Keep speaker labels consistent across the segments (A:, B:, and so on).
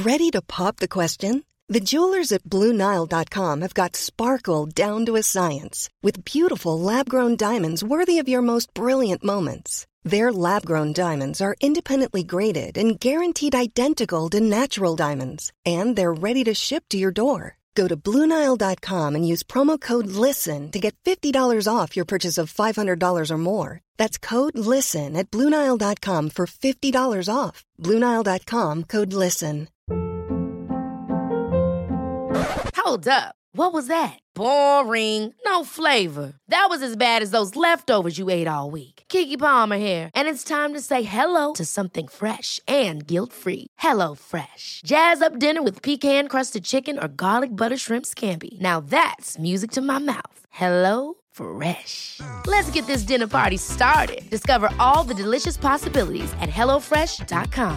A: Ready to pop the question? The jewelers at BlueNile.com have got sparkle down to a science with beautiful lab-grown diamonds worthy of your most brilliant moments. Their lab-grown diamonds are independently graded and guaranteed identical to natural diamonds, and they're ready to ship to your door. Go to BlueNile.com and use promo code LISTEN to get $50 off your purchase of $500 or more. That's code LISTEN at BlueNile.com for $50 off. BlueNile.com, code LISTEN.
B: Hold up. What was that? Boring. No flavor. That was as bad as those leftovers you ate all week. Keke Palmer here, and it's time to say hello to something fresh and guilt-free. Hello Fresh. Jazz up dinner with pecan-crusted chicken or garlic butter shrimp scampi. Now that's music to my mouth. Hello Fresh. Let's get this dinner party started. Discover all the delicious possibilities at hellofresh.com.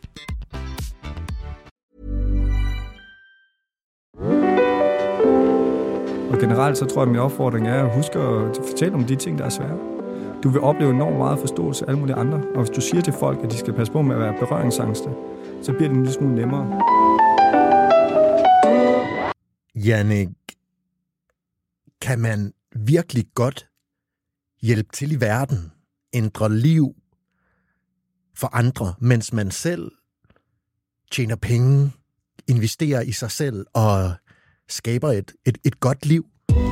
C: Og generelt så tror jeg, at min opfordring er at huske at fortælle om de ting, der er svære. Du vil opleve enormt meget forståelse af alle mulige andre, og hvis du siger til folk, at de skal passe på med at være berøringsangste, så bliver det en lille smule nemmere.
D: Jannik, kan man virkelig godt hjælpe til i verden, ændre liv for andre, mens man selv tjener penge, investerer i sig selv og skaber et godt liv?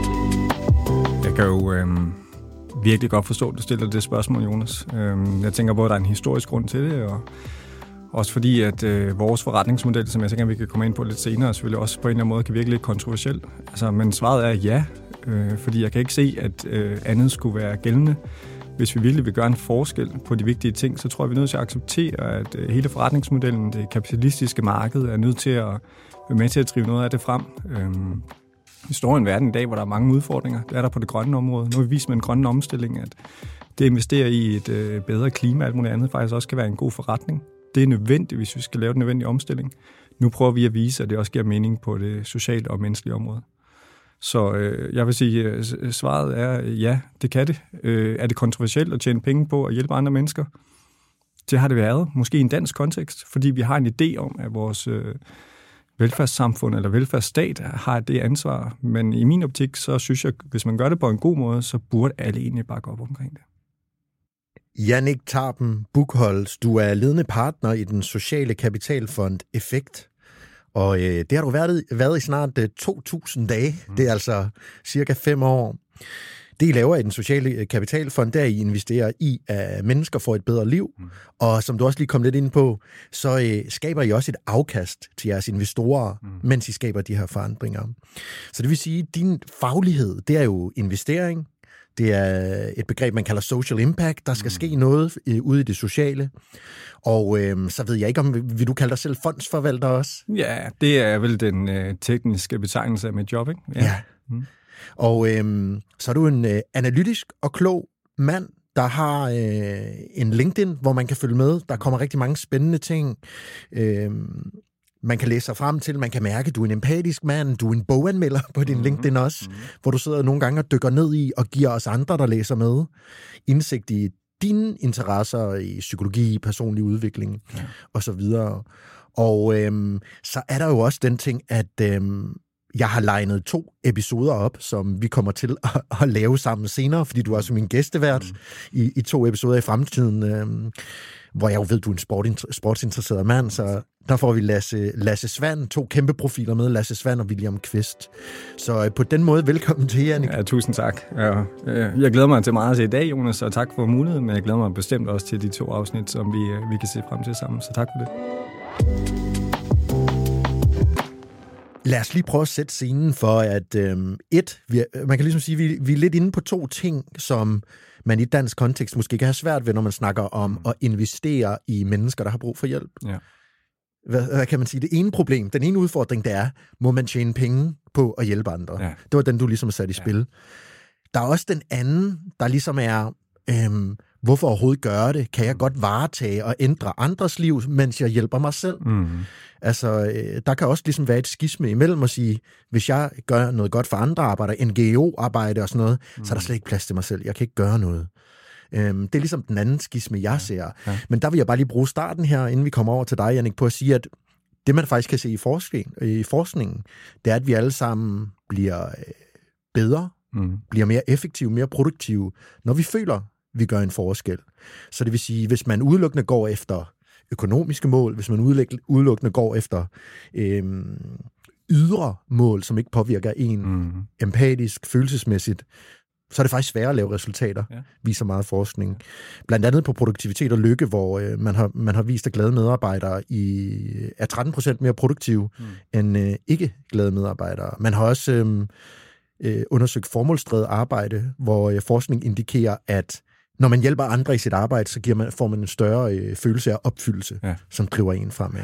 C: Jeg kan jo virkelig godt forstå, at du stiller det spørgsmål, Jonas. Jeg tænker på, at der er en historisk grund til det, og også fordi, at vores forretningsmodel, som jeg tænker, vi kan komme ind på lidt senere, selvfølgelig også på en eller anden måde kan virke lidt kontroversielt. Altså, men svaret er ja, fordi jeg kan ikke se, at andet skulle være gældende. Hvis vi virkelig vil gøre en forskel på de vigtige ting, så tror jeg, vi er nødt til at acceptere, at hele forretningsmodellen, det kapitalistiske marked, er nødt til at være med til at drive noget af det frem. Vi står i en verden i dag, hvor der er mange udfordringer. Det er der på det grønne område. Nu har vi vist med en grønne omstilling, at det at investere i et bedre klima og alt muligt andet faktisk også kan være en god forretning. Det er nødvendigt, hvis vi skal lave den nødvendige omstilling. Nu prøver vi at vise, at det også giver mening på det sociale og menneskelige område. Så jeg vil sige, at svaret er ja, det kan det. Er det kontroversielt at tjene penge på at hjælpe andre mennesker? Det har det været, måske i en dansk kontekst, fordi vi har en idé om, at vores velfærdssamfund eller velfærdsstat har det ansvar. Men i min optik, så synes jeg, hvis man gør det på en god måde, så burde alle egentlig bakke op omkring det.
D: Jannik Tarpen Buchholz, du er ledende partner i den sociale kapitalfond Effekt. Og det har du været i snart 2.000 dage. Det er altså cirka 5 år. Det, I laver i den sociale kapitalfond, der I investerer i, at mennesker får et bedre liv. Og som du også lige kom lidt ind på, så skaber I også et afkast til jeres investorer, mens I skaber de her forandringer. Så det vil sige, at din faglighed, det er jo investering. Det er et begreb, man kalder social impact. Der skal ske noget ude i det sociale. Og så ved jeg ikke, om vil du kalde dig selv fondsforvalter også?
C: Ja, det er vel den tekniske betegnelse af mit job, ikke?
D: Ja. Og så er du en analytisk og klog mand, der har en LinkedIn, hvor man kan følge med. Der kommer rigtig mange spændende ting. Man kan læse sig frem til, man kan mærke, at du er en empatisk mand, du er en boganmelder på din LinkedIn også, hvor du sidder nogle gange og dykker ned i og giver os andre, der læser med, indsigt i dine interesser i psykologi, personlig udvikling og så videre. Og så er der jo også den ting, at jeg har legnet 2 episoder op, som vi kommer til at lave sammen senere, fordi du er også min gæstevært i 2 episoder i fremtiden, hvor jeg jo ved, du er en sportsinteresseret mand, så der får vi Lasse Svand, 2 kæmpe profiler med, Lasse Svand og William Kvist. Så på den måde, velkommen til, Jannik.
C: Ja, tusind tak. Jeg glæder mig til meget at se i dag, Jonas, og tak for muligheden, men jeg glæder mig bestemt også til de 2 afsnit, som vi kan se frem til sammen, så tak for det.
D: Lad os lige prøve at sætte scenen for, at man kan ligesom sige, vi er lidt inde på 2 ting, som man i dansk kontekst måske kan have svært ved, når man snakker om at investere i mennesker, der har brug for hjælp. Ja. Hvad kan man sige? Det ene problem, den ene udfordring, det er, må man tjene penge på at hjælpe andre? Ja. Det var den, du ligesom satte i spil. Der er også den anden, der ligesom er, hvorfor overhovedet gøre det? Kan jeg godt varetage og ændre andres liv, mens jeg hjælper mig selv? Altså, der kan også ligesom være et skisme imellem at sige, hvis jeg gør noget godt for andre, arbejder NGO-arbejde og sådan noget, så er der slet ikke plads til mig selv. Jeg kan ikke gøre noget. Det er ligesom den anden skisme, jeg ser. Ja. Men der vil jeg bare lige bruge starten her, inden vi kommer over til dig, Jannik, på at sige, at det, man faktisk kan se i forskningen, det er, at vi alle sammen bliver bedre, bliver mere effektive, mere produktive, når vi føler, vi gør en forskel. Så det vil sige, hvis man udelukkende går efter økonomiske mål, hvis man udelukkende går efter ydre mål, som ikke påvirker en empatisk, følelsesmæssigt, så er det faktisk sværere at lave resultater, viser meget forskning. Blandt andet på produktivitet og lykke, hvor man har vist, at glade medarbejdere er 13% mere produktive end ikke glade medarbejdere. Man har også undersøgt formålsdrevet arbejde, hvor forskning indikerer, at når man hjælper andre i sit arbejde, så får man en større følelse af opfyldelse, som driver en fremad.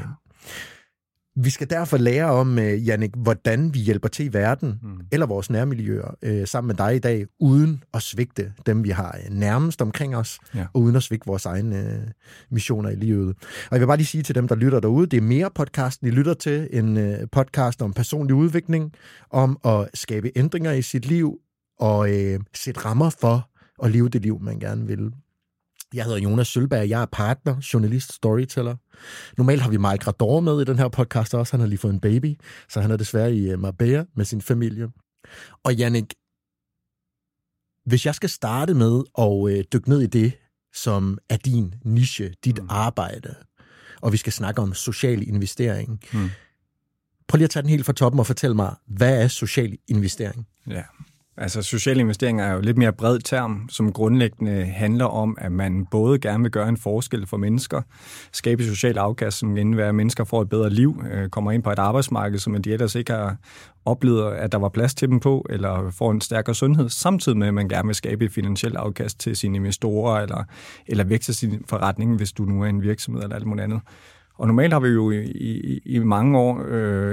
D: Vi skal derfor lære om, Jannik, hvordan vi hjælper til i verden, eller vores nærmiljøer, sammen med dig i dag, uden at svigte dem, vi har nærmest omkring os, og uden at svigte vores egne missioner i livet. Og jeg vil bare lige sige til dem, der lytter derude, det er mere podcasten, I lytter til, en podcast om personlig udvikling, om at skabe ændringer i sit liv, og sætte rammer for at leve det liv, man gerne vil. Jeg hedder Jonas Sølberg, jeg er partner, journalist, storyteller. Normalt har vi Mike Rador med i den her podcast også. Han har lige fået en baby, så han er desværre i Marbella med sin familie. Og Jannik, hvis jeg skal starte med at dykke ned i det, som er din niche, dit arbejde, og vi skal snakke om social investering. Prøv lige at tage den helt fra toppen og fortæl mig, hvad er social investering?
C: Ja. Altså, sociale investeringer er jo lidt mere bred term, som grundlæggende handler om, at man både gerne vil gøre en forskel for mennesker, skabe social afkast, som indebærer, at mennesker får et bedre liv, kommer ind på et arbejdsmarked, som de ellers ikke har oplevet, at der var plads til dem på, eller får en stærkere sundhed, samtidig med, at man gerne vil skabe et finansielt afkast til sine investorer, eller vækste sin forretning, hvis du nu er en virksomhed eller alt muligt andet. Og normalt har vi jo i mange år,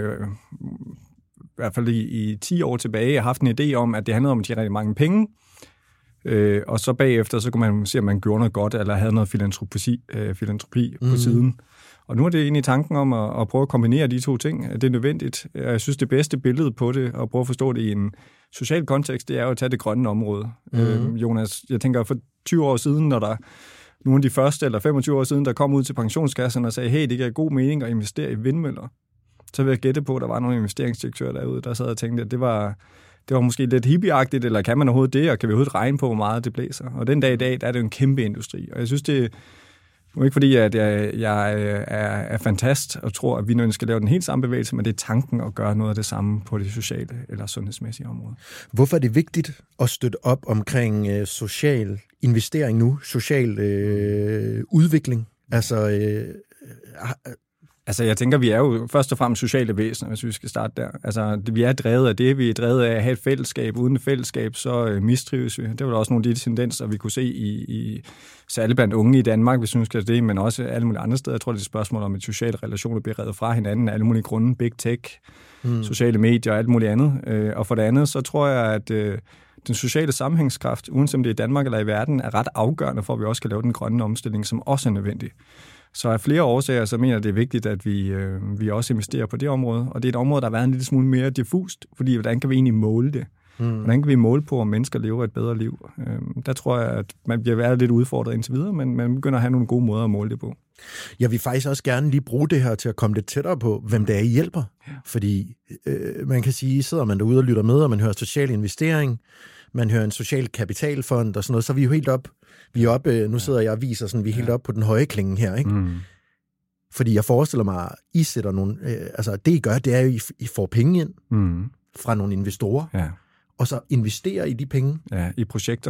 C: i hvert fald i 10 år tilbage, haft en idé om, at det handlede om at tjene rigtig mange penge, og så bagefter, så kunne man se, at man gjorde noget godt, eller havde noget filantropi på siden. Og nu er det egentlig tanken om at prøve at kombinere de to ting. Det er nødvendigt. Jeg synes, det bedste billede på det, og prøve at forstå det i en social kontekst, det er jo at tage det grønne område. Jonas, jeg tænker, for 20 år siden, når der nogle af de første, eller 25 år siden, der kom ud til pensionskasserne og sagde, hey, det giver god mening at investere i vindmøller. Så vil jeg gætte på, at der var nogle investeringsdirektører derude, der sad og tænkte, at det var måske lidt hippieagtigt, eller kan man overhovedet det, og kan vi overhovedet regne på, hvor meget det blæser? Og den dag i dag, der er det jo en kæmpe industri. Og jeg synes, det er ikke fordi, at jeg er fantast og tror, at vi nu skal lave den helt samme bevægelse, men det er tanken at gøre noget af det samme på det sociale eller sundhedsmæssige område.
D: Hvorfor er det vigtigt at støtte op omkring social investering nu? Social udvikling?
C: Altså, jeg tænker, vi er jo først og fremmest sociale væsener, hvis vi skal starte der. Altså, vi er drevet af det. Vi er drevet af at have et fællesskab. Uden et fællesskab, så mistrives vi. Det var også nogle af de tendenser, vi kunne se i særligt blandt unge i Danmark, hvis vi skal det, men også alle mulige andre steder. Jeg tror, det er et spørgsmål om, at sociale relationer bliver revet fra hinanden af alle mulige grunde. Big tech, sociale medier og alt muligt andet. Og for det andet, så tror jeg, at den sociale sammenhængskraft, uanset om det er i Danmark eller i verden, er ret afgørende for, at vi også kan lave den grønne omstilling, som også er nødvendig. Så af flere årsager, så mener jeg, det er vigtigt, at vi også investerer på det område. Og det er et område, der har været en lille smule mere diffust, fordi hvordan kan vi egentlig måle det? Hvordan kan vi måle på, om mennesker lever et bedre liv? Der tror jeg, at man bliver været lidt udfordret indtil videre, men man begynder at have nogle gode måder at måle det på.
D: Jeg vil faktisk også gerne lige bruge det her til at komme lidt tættere på, hvem det er, I hjælper. Ja. Fordi man kan sige, sidder man derude og lytter med, og man hører social investering, man hører en social kapitalfond og sådan noget, så er vi jo helt op. Vi er oppe, nu sidder jeg og viser sådan, vi er helt op på den høje klinge her, ikke? Fordi jeg forestiller mig, I sætter nogle, det I gør, det er jo, I får penge ind fra nogle investorer, og så investerer i de penge. Ja,
C: i projekter.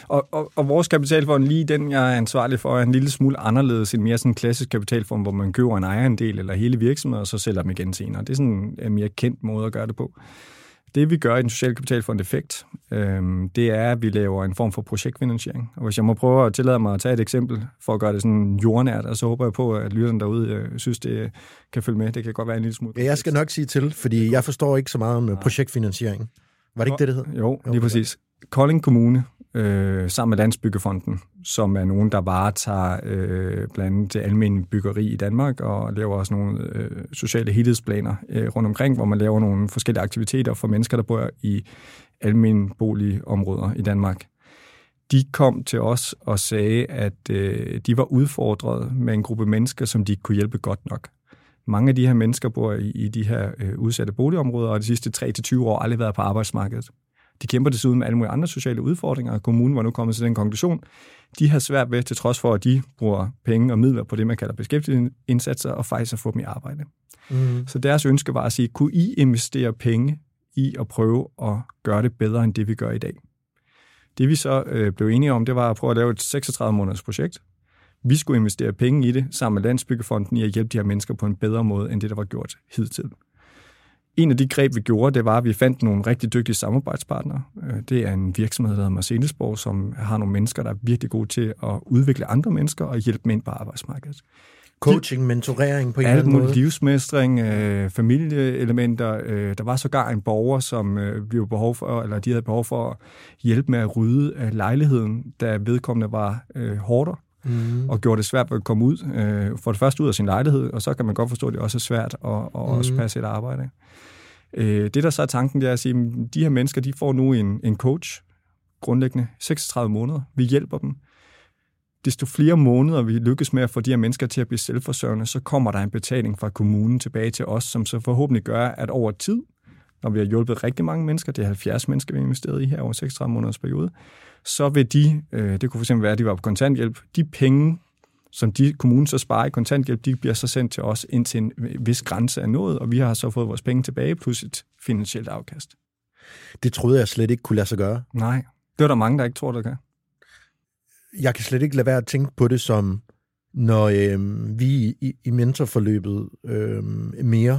C: Og vores kapitalfond, lige den, jeg er ansvarlig for, er en lille smule anderledes end mere sådan en klassisk kapitalfond, hvor man køber en ejerandel eller hele virksomheden, og så sælger dem igen senere. Det er sådan en mere kendt måde at gøre det på. Det, vi gør i den sociale kapitalfond Effekt, det er, at vi laver en form for projektfinansiering. Og hvis jeg må prøve at tillade mig at tage et eksempel for at gøre det sådan jordnært, og så håber jeg på, at lytterne derude synes, det kan følge med. Det kan godt være en lille smule.
D: Ja, jeg skal nok sige til, fordi jeg forstår ikke så meget om projektfinansiering. Var det ikke det hed?
C: Jo, lige præcis. Kolding Kommune, sammen med Landsbyggefonden, som er nogen, der varetager blandt andet det almene byggeri i Danmark, og laver også nogle sociale helhedsplaner rundt omkring, hvor man laver nogle forskellige aktiviteter for mennesker, der bor i almene boligområder i Danmark. De kom til os og sagde, at de var udfordret med en gruppe mennesker, som de ikke kunne hjælpe godt nok. Mange af de her mennesker bor i de her udsatte boligområder, og de sidste 3-20 år aldrig været på arbejdsmarkedet. De kæmper desuden med alle mulige andre sociale udfordringer, og kommunen var nu kommet til den konklusion. De har svært ved, til trods for, at de bruger penge og midler på det, man kalder beskæftigelsesindsatser, og faktisk at få dem i arbejde. Så deres ønske var at sige, kunne I investere penge i at prøve at gøre det bedre, end det vi gør i dag? Det vi så blev enige om, det var at prøve at lave et 36-måneders projekt. Vi skulle investere penge i det, sammen med Landsbyggefonden, i at hjælpe de her mennesker på en bedre måde, end det, der var gjort hidtil. En af de greb, vi gjorde, det var, at vi fandt nogle rigtig dygtige samarbejdspartnere. Det er en virksomhed, der hedder Marselisborg, som har nogle mennesker, der er virkelig gode til at udvikle andre mennesker og hjælpe dem ind på arbejdsmarkedet.
D: Coaching, mentorering på en eller anden måde.
C: Livsmestring, familieelementer. Der var sågar en borger, som vi havde behov for, eller de havde behov for at hjælpe med at rydde lejligheden, da vedkommende var hårdere. Og gjorde det svært at komme ud. For det første ud af sin lejlighed, og så kan man godt forstå, at det også er svært at også passe et arbejde. Det, der så er tanken, det er at sige, at de her mennesker, de får nu en coach, grundlæggende 36 måneder. Vi hjælper dem. Desto flere måneder vi lykkes med at få de her mennesker til at blive selvforsørgende, så kommer der en betaling fra kommunen tilbage til os, som så forhåbentlig gør, at over tid, når vi har hjulpet rigtig mange mennesker, det er 70 mennesker, vi har investeret i her over 36 måneders periode, så vil det kunne fx være, at de var på kontanthjælp, de penge, som kommunen så sparer i kontanthjælp, de bliver så sendt til os indtil en vis grænse af noget, og vi har så fået vores penge tilbage, plus et finansielt afkast.
D: Det troede jeg slet ikke kunne lade sig gøre.
C: Nej, det er der mange, der ikke tror, der kan.
D: Jeg kan slet ikke lade være at tænke på det som, når vi i mentorforløbet mere,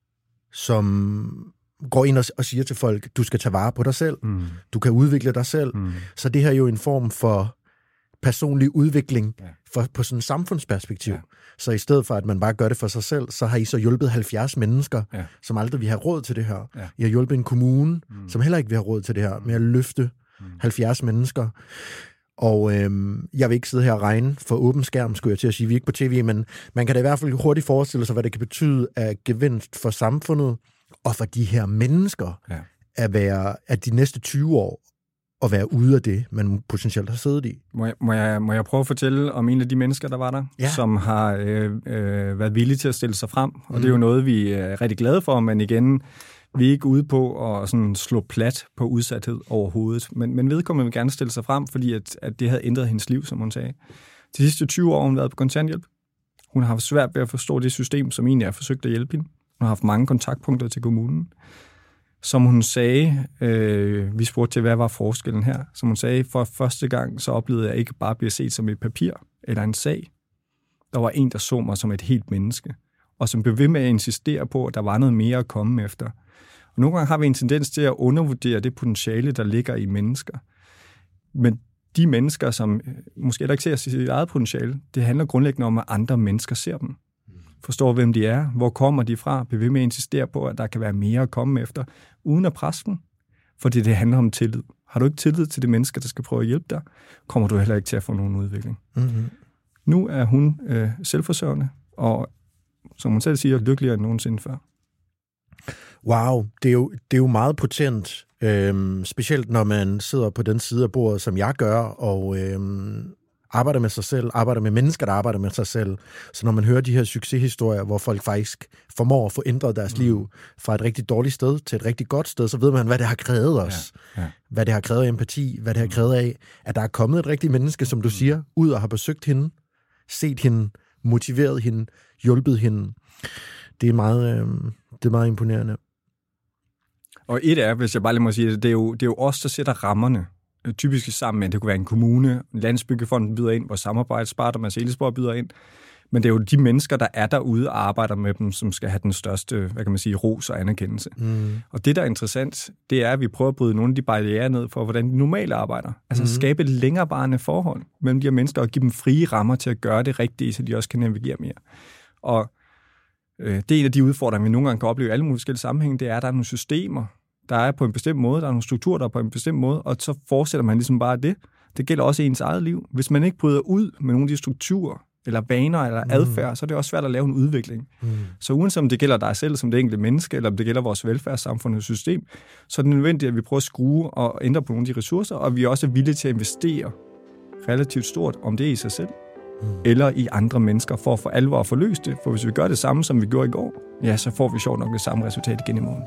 D: som går ind og siger til folk, du skal tage vare på dig selv, du kan udvikle dig selv. Så det her er jo en form for personlig udvikling på sådan et samfundsperspektiv. Ja. Så i stedet for, at man bare gør det for sig selv, så har I så hjulpet 70 mennesker, som aldrig vil have råd til det her. Ja. I har hjulpet en kommune, som heller ikke vil have råd til det her, med at løfte 70 mennesker. Og jeg vil ikke sidde her og regne for åben skærm, skulle jeg til at sige, vi er ikke på tv, men man kan da i hvert fald hurtigt forestille sig, hvad det kan betyde af gevinst for samfundet, og for de her mennesker, at de næste 20 år, at være ude af det, man potentielt har siddet i.
C: Må jeg prøve at fortælle om en af de mennesker, der var der, som har været villige til at stille sig frem, og det er jo noget, vi er rigtig glade for, men igen, vi er ikke ude på at sådan slå plat på udsathed overhovedet, men vedkommende vil gerne stille sig frem, fordi at det havde ændret hendes liv, som hun sagde. De sidste 20 år har hun været på kontanthjælp. Hun har haft svært ved at forstå det system, som egentlig har forsøgt at hjælpe hende. Hun har haft mange kontaktpunkter til kommunen. Som hun sagde, vi spurgte til, hvad var forskellen her? Som hun sagde, for første gang, så oplevede jeg ikke bare at blive set som et papir eller en sag. Der var en, der så mig som et helt menneske, og som blev ved med at insistere på, at der var noget mere at komme efter. Og nogle gange har vi en tendens til at undervurdere det potentiale, der ligger i mennesker. Men de mennesker, som måske ikke ser sit eget potentiale, det handler grundlæggende om, at andre mennesker ser dem. Forstår, hvem de er, hvor kommer de fra, bliver ved med at insistere på, at der kan være mere at komme efter, uden at presse dem. Fordi det handler om tillid. Har du ikke tillid til de mennesker, der skal prøve at hjælpe dig, kommer du heller ikke til at få nogen udvikling. Mm-hmm. Nu er hun selvforsørgende, og som hun selv siger, lykkeligere end nogensinde før.
D: Wow, det er jo meget potent, specielt når man sidder på den side af bordet, som jeg gør, og arbejder med sig selv, arbejder med mennesker, der arbejder med sig selv. Så når man hører de her succeshistorier, hvor folk faktisk formår at få ændret deres liv fra et rigtig dårligt sted til et rigtig godt sted, så ved man, hvad det har krævet os. Ja. Hvad det har krævet af empati, hvad det har krævet af, at der er kommet et rigtigt menneske, som du siger, ud og har besøgt hende, set hende, motiveret hende, hjulpet hende. Det er meget imponerende. Og
C: et er, hvis jeg bare lige må sige det, det er jo os, der sætter rammerne. Typisk sammen med, det kunne være en kommune, Landsbyggefonden byder ind, vores samarbejdspartner Marselisborg byder ind. Men det er jo de mennesker, der er derude og arbejder med dem, som skal have den største, ros og anerkendelse. Og det, der er interessant, det er, at vi prøver at bryde nogle af de barrierer ned for, hvordan de normalt arbejder. Altså skabe et længerevarende forhold mellem de her mennesker og give dem frie rammer til at gøre det rigtige, så de også kan navigere mere. Og det er en af de udfordringer, vi nogle gange kan opleve i alle mulige forskellige sammenhænge, det er, at der er nogle systemer, der er på en bestemt måde, der er nogle strukturer, der er på en bestemt måde, og så fortsætter man ligesom bare det. Det gælder også i ens eget liv. Hvis man ikke bryder ud med nogle af de strukturer, eller vaner, eller adfærd, så er det også svært at lave en udvikling. Så uanset om det gælder dig selv som det enkelte menneske, eller om det gælder vores velfærdssamfund og system, så er det nødvendigt, at vi prøver at skrue og ændre på nogle af de ressourcer, og vi er også villige til at investere relativt stort, om det er i sig selv, eller i andre mennesker, for for alvor at få løst det. For hvis vi gør det samme, som vi gjorde i går, ja, så får vi sjovt nok det samme resultat igen i morgen.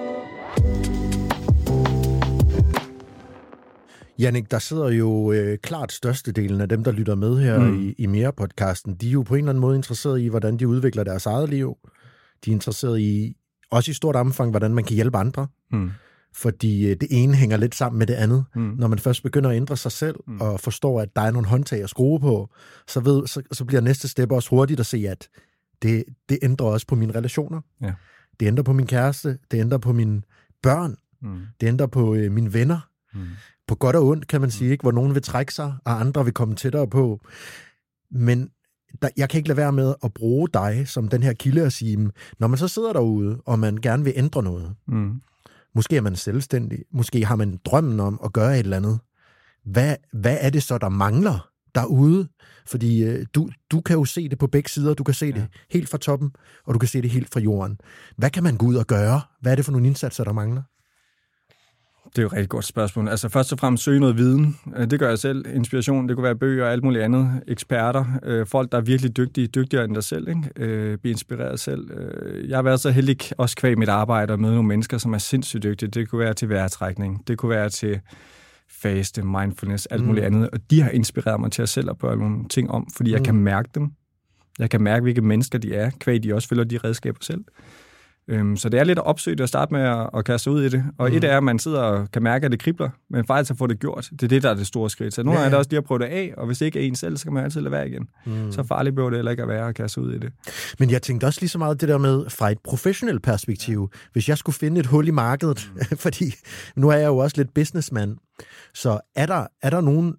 D: Jannik, der sidder jo klart størstedelen af dem, der lytter med her i Mere-podcasten. De er jo på en eller anden måde interesseret i, hvordan de udvikler deres eget liv. De er interesseret i, også i stort omfang, hvordan man kan hjælpe andre. Fordi det ene hænger lidt sammen med det andet. Når man først begynder at ændre sig selv, og forstår, at der er nogle håndtag at skrue på, så bliver næste step også hurtigt at se, at det ændrer også på mine relationer. Ja. Det ændrer på min kæreste. Det ændrer på mine børn. Det ændrer på mine venner. På godt og ondt, kan man sige, ikke? Hvor nogen vil trække sig, og andre vil komme tættere på. Men jeg kan ikke lade være med at bruge dig som den her kilde og sige, når man så sidder derude, og man gerne vil ændre noget, måske er man selvstændig, måske har man drømmen om at gøre et eller andet. Hvad er det så, der mangler derude? Fordi du kan jo se det på begge sider. Du kan se det helt fra toppen, og du kan se det helt fra jorden. Hvad kan man gå ud og gøre? Hvad er det for nogle indsatser, der mangler?
C: Det er jo et rigtig godt spørgsmål. Altså først og fremmest søge noget viden. Det gør jeg selv. Inspiration, det kunne være bøger og alt muligt andet. Eksperter. Folk, der er virkelig dygtigere end dig selv. Ikke? Blive inspireret selv. Jeg har været så heldig også kvæg mit arbejde og møde nogle mennesker, som er sindssygt dygtige. Det kunne være til vejrtrækning. Det kunne være til faste, mindfulness, alt muligt andet. Og de har inspireret mig til at selv at prøve nogle ting om, fordi jeg kan mærke dem. Jeg kan mærke, hvilke mennesker de er. Kvæg de også følger de redskaber selv. Så det er lidt at opsøge det og starte med at kaste ud i det. Og et er, at man sidder og kan mærke, at det kribler, men faktisk at få det gjort. Det er det, der er det store skridt. Så nogle gange er det også lige at prøve det af, og hvis det ikke er en selv, så kan man altid lade være igen. Så farligt behøver det heller ikke at være at kaste ud i det. Men jeg tænkte også lige så meget det der med fra et professionelt perspektiv. Hvis jeg skulle finde et hul i markedet, fordi nu er jeg jo også lidt businessman, så er der nogen,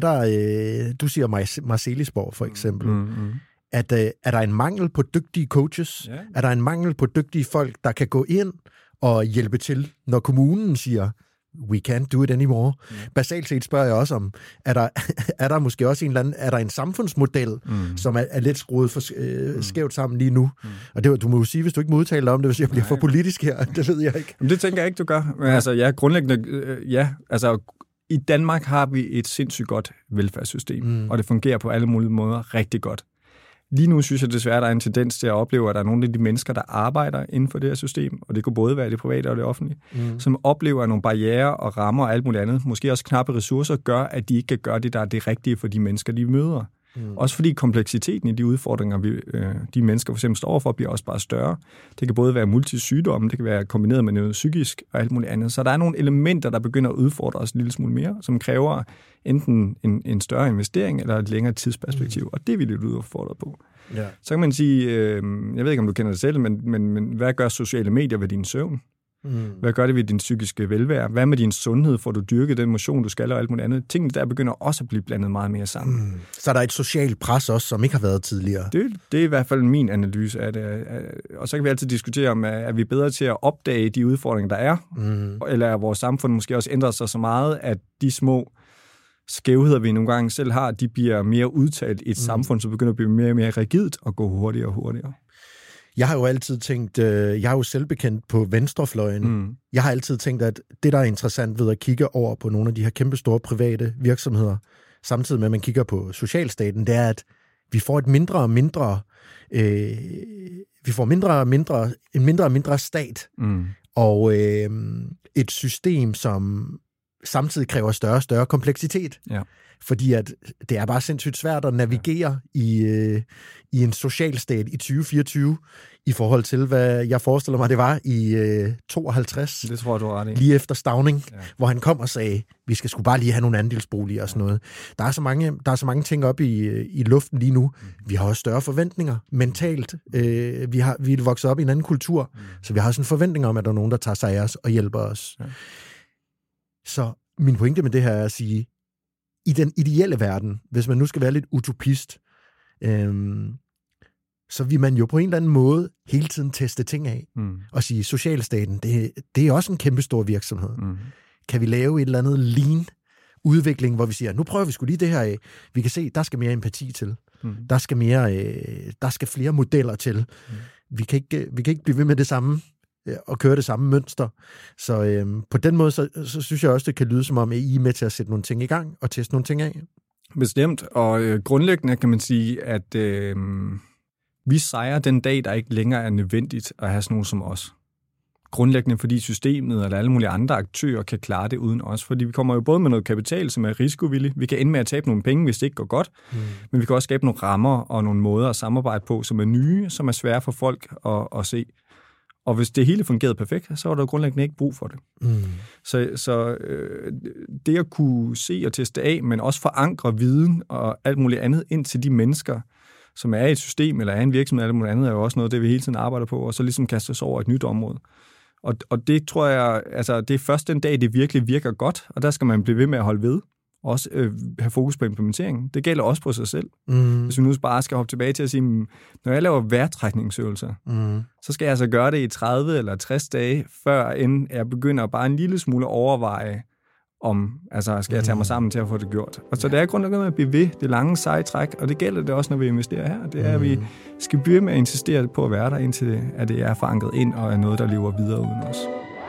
C: du siger Marselisborg for eksempel, er der en mangel på dygtige coaches? Ja. Er der en mangel på dygtige folk, der kan gå ind og hjælpe til, når kommunen siger, we can't do it anymore? Basalt set spørger jeg også om, er der måske også en eller anden, er der en samfundsmodel, som er lidt skruet skævt sammen lige nu? Og det, du må jo sige, hvis du ikke må udtale dig om det, hvis jeg bliver for politisk her, det ved jeg ikke. Men det tænker jeg ikke, du gør. Men altså, ja, grundlæggende, ja, altså i Danmark har vi et sindssygt godt velfærdssystem, og det fungerer på alle mulige måder rigtig godt. Lige nu synes jeg desværre, der er en tendens til at opleve, at der er nogle af de mennesker, der arbejder inden for det her system, og det kunne både være det private og det offentlige, som oplever nogle barrierer og rammer og alt muligt andet, måske også knappe ressourcer, gør, at de ikke kan gøre det, der er det rigtige for de mennesker, de møder. Også fordi kompleksiteten i de udfordringer, de mennesker for eksempel står overfor, bliver også bare større. Det kan både være multisygdomme, det kan være kombineret med noget psykisk og alt muligt andet. Så der er nogle elementer, der begynder at udfordre os en lille smule mere, som kræver enten en større investering eller et længere tidsperspektiv, og det er vi lidt udfordret på. Ja. Så kan man sige, jeg ved ikke, om du kender det selv, men hvad gør sociale medier ved din søvn? Hvad gør det ved din psykiske velvære? Hvad med din sundhed? Får du dyrket den motion, du skal og alt muligt andet? Tingene der begynder også at blive blandet meget mere sammen.
D: Så der er et socialt pres også, som ikke har været tidligere?
C: Det er i hvert fald min analyse af det. Og så kan vi altid diskutere, om er vi bedre til at opdage de udfordringer, der er? Eller er vores samfund måske også ændret sig så meget, at de små skævheder, vi nogle gange selv har, de bliver mere udtalt i et samfund, så begynder at blive mere og mere rigidt og gå hurtigere og hurtigere.
D: Jeg har jo altid tænkt, jeg er jo selvbekendt på venstrefløjen. Jeg har altid tænkt, at det, der er interessant ved at kigge over på nogle af de her kæmpe store private virksomheder, samtidig med, at man kigger på socialstaten, det er, at vi får en mindre og mindre stat, og et system, som samtidig kræver større og større kompleksitet. Ja. Fordi at det er bare sindssygt svært at navigere i en socialstat i 2024 i forhold til, hvad jeg forestiller mig, det var i 52.
C: Det tror jeg, du er ret i.
D: Lige efter Stauning, hvor han kom og sagde, vi skal sgu bare lige have nogle andelsboliger og sådan noget. Der er så mange ting op i luften lige nu. Vi har også større forventninger mentalt. Vi er vokset op i en anden kultur, så vi har også en forventning om, at der er nogen, der tager sig af os og hjælper os. Ja. Så min pointe med det her er at sige, i den ideelle verden, hvis man nu skal være lidt utopist, så vil man jo på en eller anden måde hele tiden teste ting af, og sige, socialstaten, det er også en kæmpestor virksomhed. Kan vi lave et eller andet lean udvikling, hvor vi siger, nu prøver vi sgu lige det her af. Vi kan se, der skal mere empati til. Der skal flere modeller til. Vi kan ikke blive ved med det samme og køre det samme mønster. Så på den måde, så synes jeg også, det kan lyde som om, at I er med til at sætte nogle ting i gang og teste nogle ting af.
C: Bestemt, og grundlæggende kan man sige, at vi sejrer den dag, der ikke længere er nødvendigt at have sådan nogen som os. Grundlæggende, fordi systemet eller alle mulige andre aktører kan klare det uden os. Fordi vi kommer jo både med noget kapital, som er risikovillig. Vi kan ende med at tabe nogle penge, hvis det ikke går godt. Men vi kan også skabe nogle rammer og nogle måder at samarbejde på, som er nye, som er svære for folk at se. Og hvis det hele fungerede perfekt, så var der grundlæggende ikke brug for det. Så det at kunne se og teste af, men også forankre viden og alt muligt andet ind til de mennesker, som er i et system eller er en virksomhed eller alt muligt andet, er jo også noget, det vi hele tiden arbejder på, og så ligesom kaste os over et nyt område. Og det tror jeg, altså det er først den dag, det virkelig virker godt, og der skal man blive ved med at holde ved. Også have fokus på implementeringen. Det gælder også på sig selv. Hvis vi nu bare skal hoppe tilbage til at sige, når jeg laver vejrtrækningsøvelser, så skal jeg altså gøre det i 30 eller 60 dage, før end jeg begynder bare en lille smule at overveje, om skal jeg tage mig sammen til at få det gjort. Og så det er grundlæggende at blive ved det lange seje træk, og det gælder det også, når vi investerer her. Det er, at vi skal blive med at insistere på at være der, indtil at det er forankret ind og er noget, der lever videre uden os.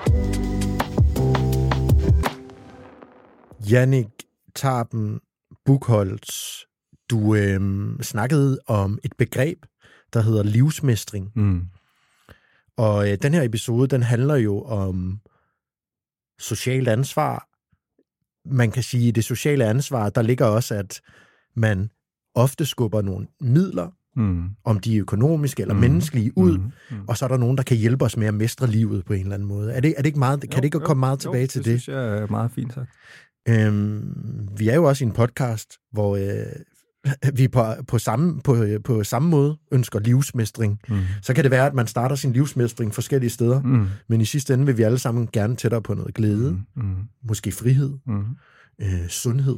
D: Jannik Tarpen Buchholtz, du snakkede om et begreb, der hedder livsmestring. Og den her episode, den handler jo om socialt ansvar. Man kan sige, at det sociale ansvar, der ligger også, at man ofte skubber nogle midler, om de økonomiske eller menneskelige ud, og så er der nogen, der kan hjælpe os med at mestre livet på en eller anden måde. Er det ikke meget, kan det ikke komme meget tilbage til det?
C: Det synes jeg er meget fint sagt.
D: Vi er jo også i en podcast, hvor vi på samme måde ønsker livsmestring. Så kan det være, at man starter sin livsmestring forskellige steder, men i sidste ende vil vi alle sammen gerne tættere på noget glæde, måske frihed, sundhed.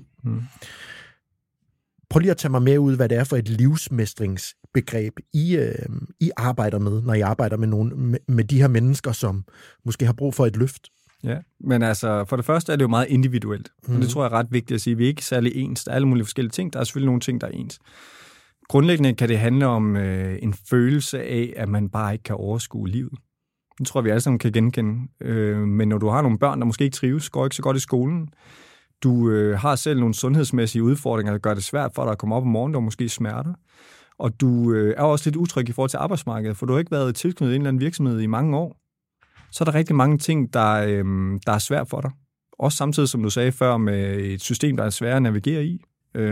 D: Prøv lige at tage mig med ud, hvad det er for et livsmestringsbegreb, I arbejder med, når I arbejder med de her mennesker, som måske har brug for et løft.
C: Ja, men altså, for det første er det jo meget individuelt, og det tror jeg er ret vigtigt at sige. Vi er ikke særlig ens. Der er alle mulige forskellige ting. Der er selvfølgelig nogle ting, der er ens. Grundlæggende kan det handle om en følelse af, at man bare ikke kan overskue livet. Det tror jeg, vi alle sammen kan genkende. Men når du har nogle børn, der måske ikke trives, går ikke så godt i skolen, du har selv nogle sundhedsmæssige udfordringer, der gør det svært for dig at komme op om morgenen, der måske smerter, og du er også lidt utryg i forhold til arbejdsmarkedet, for du har ikke været tilknyttet en eller anden virksomhed i mange år. Så er der rigtig mange ting, der er svært for dig. Også samtidig, som du sagde før, med et system, der er svært at navigere i.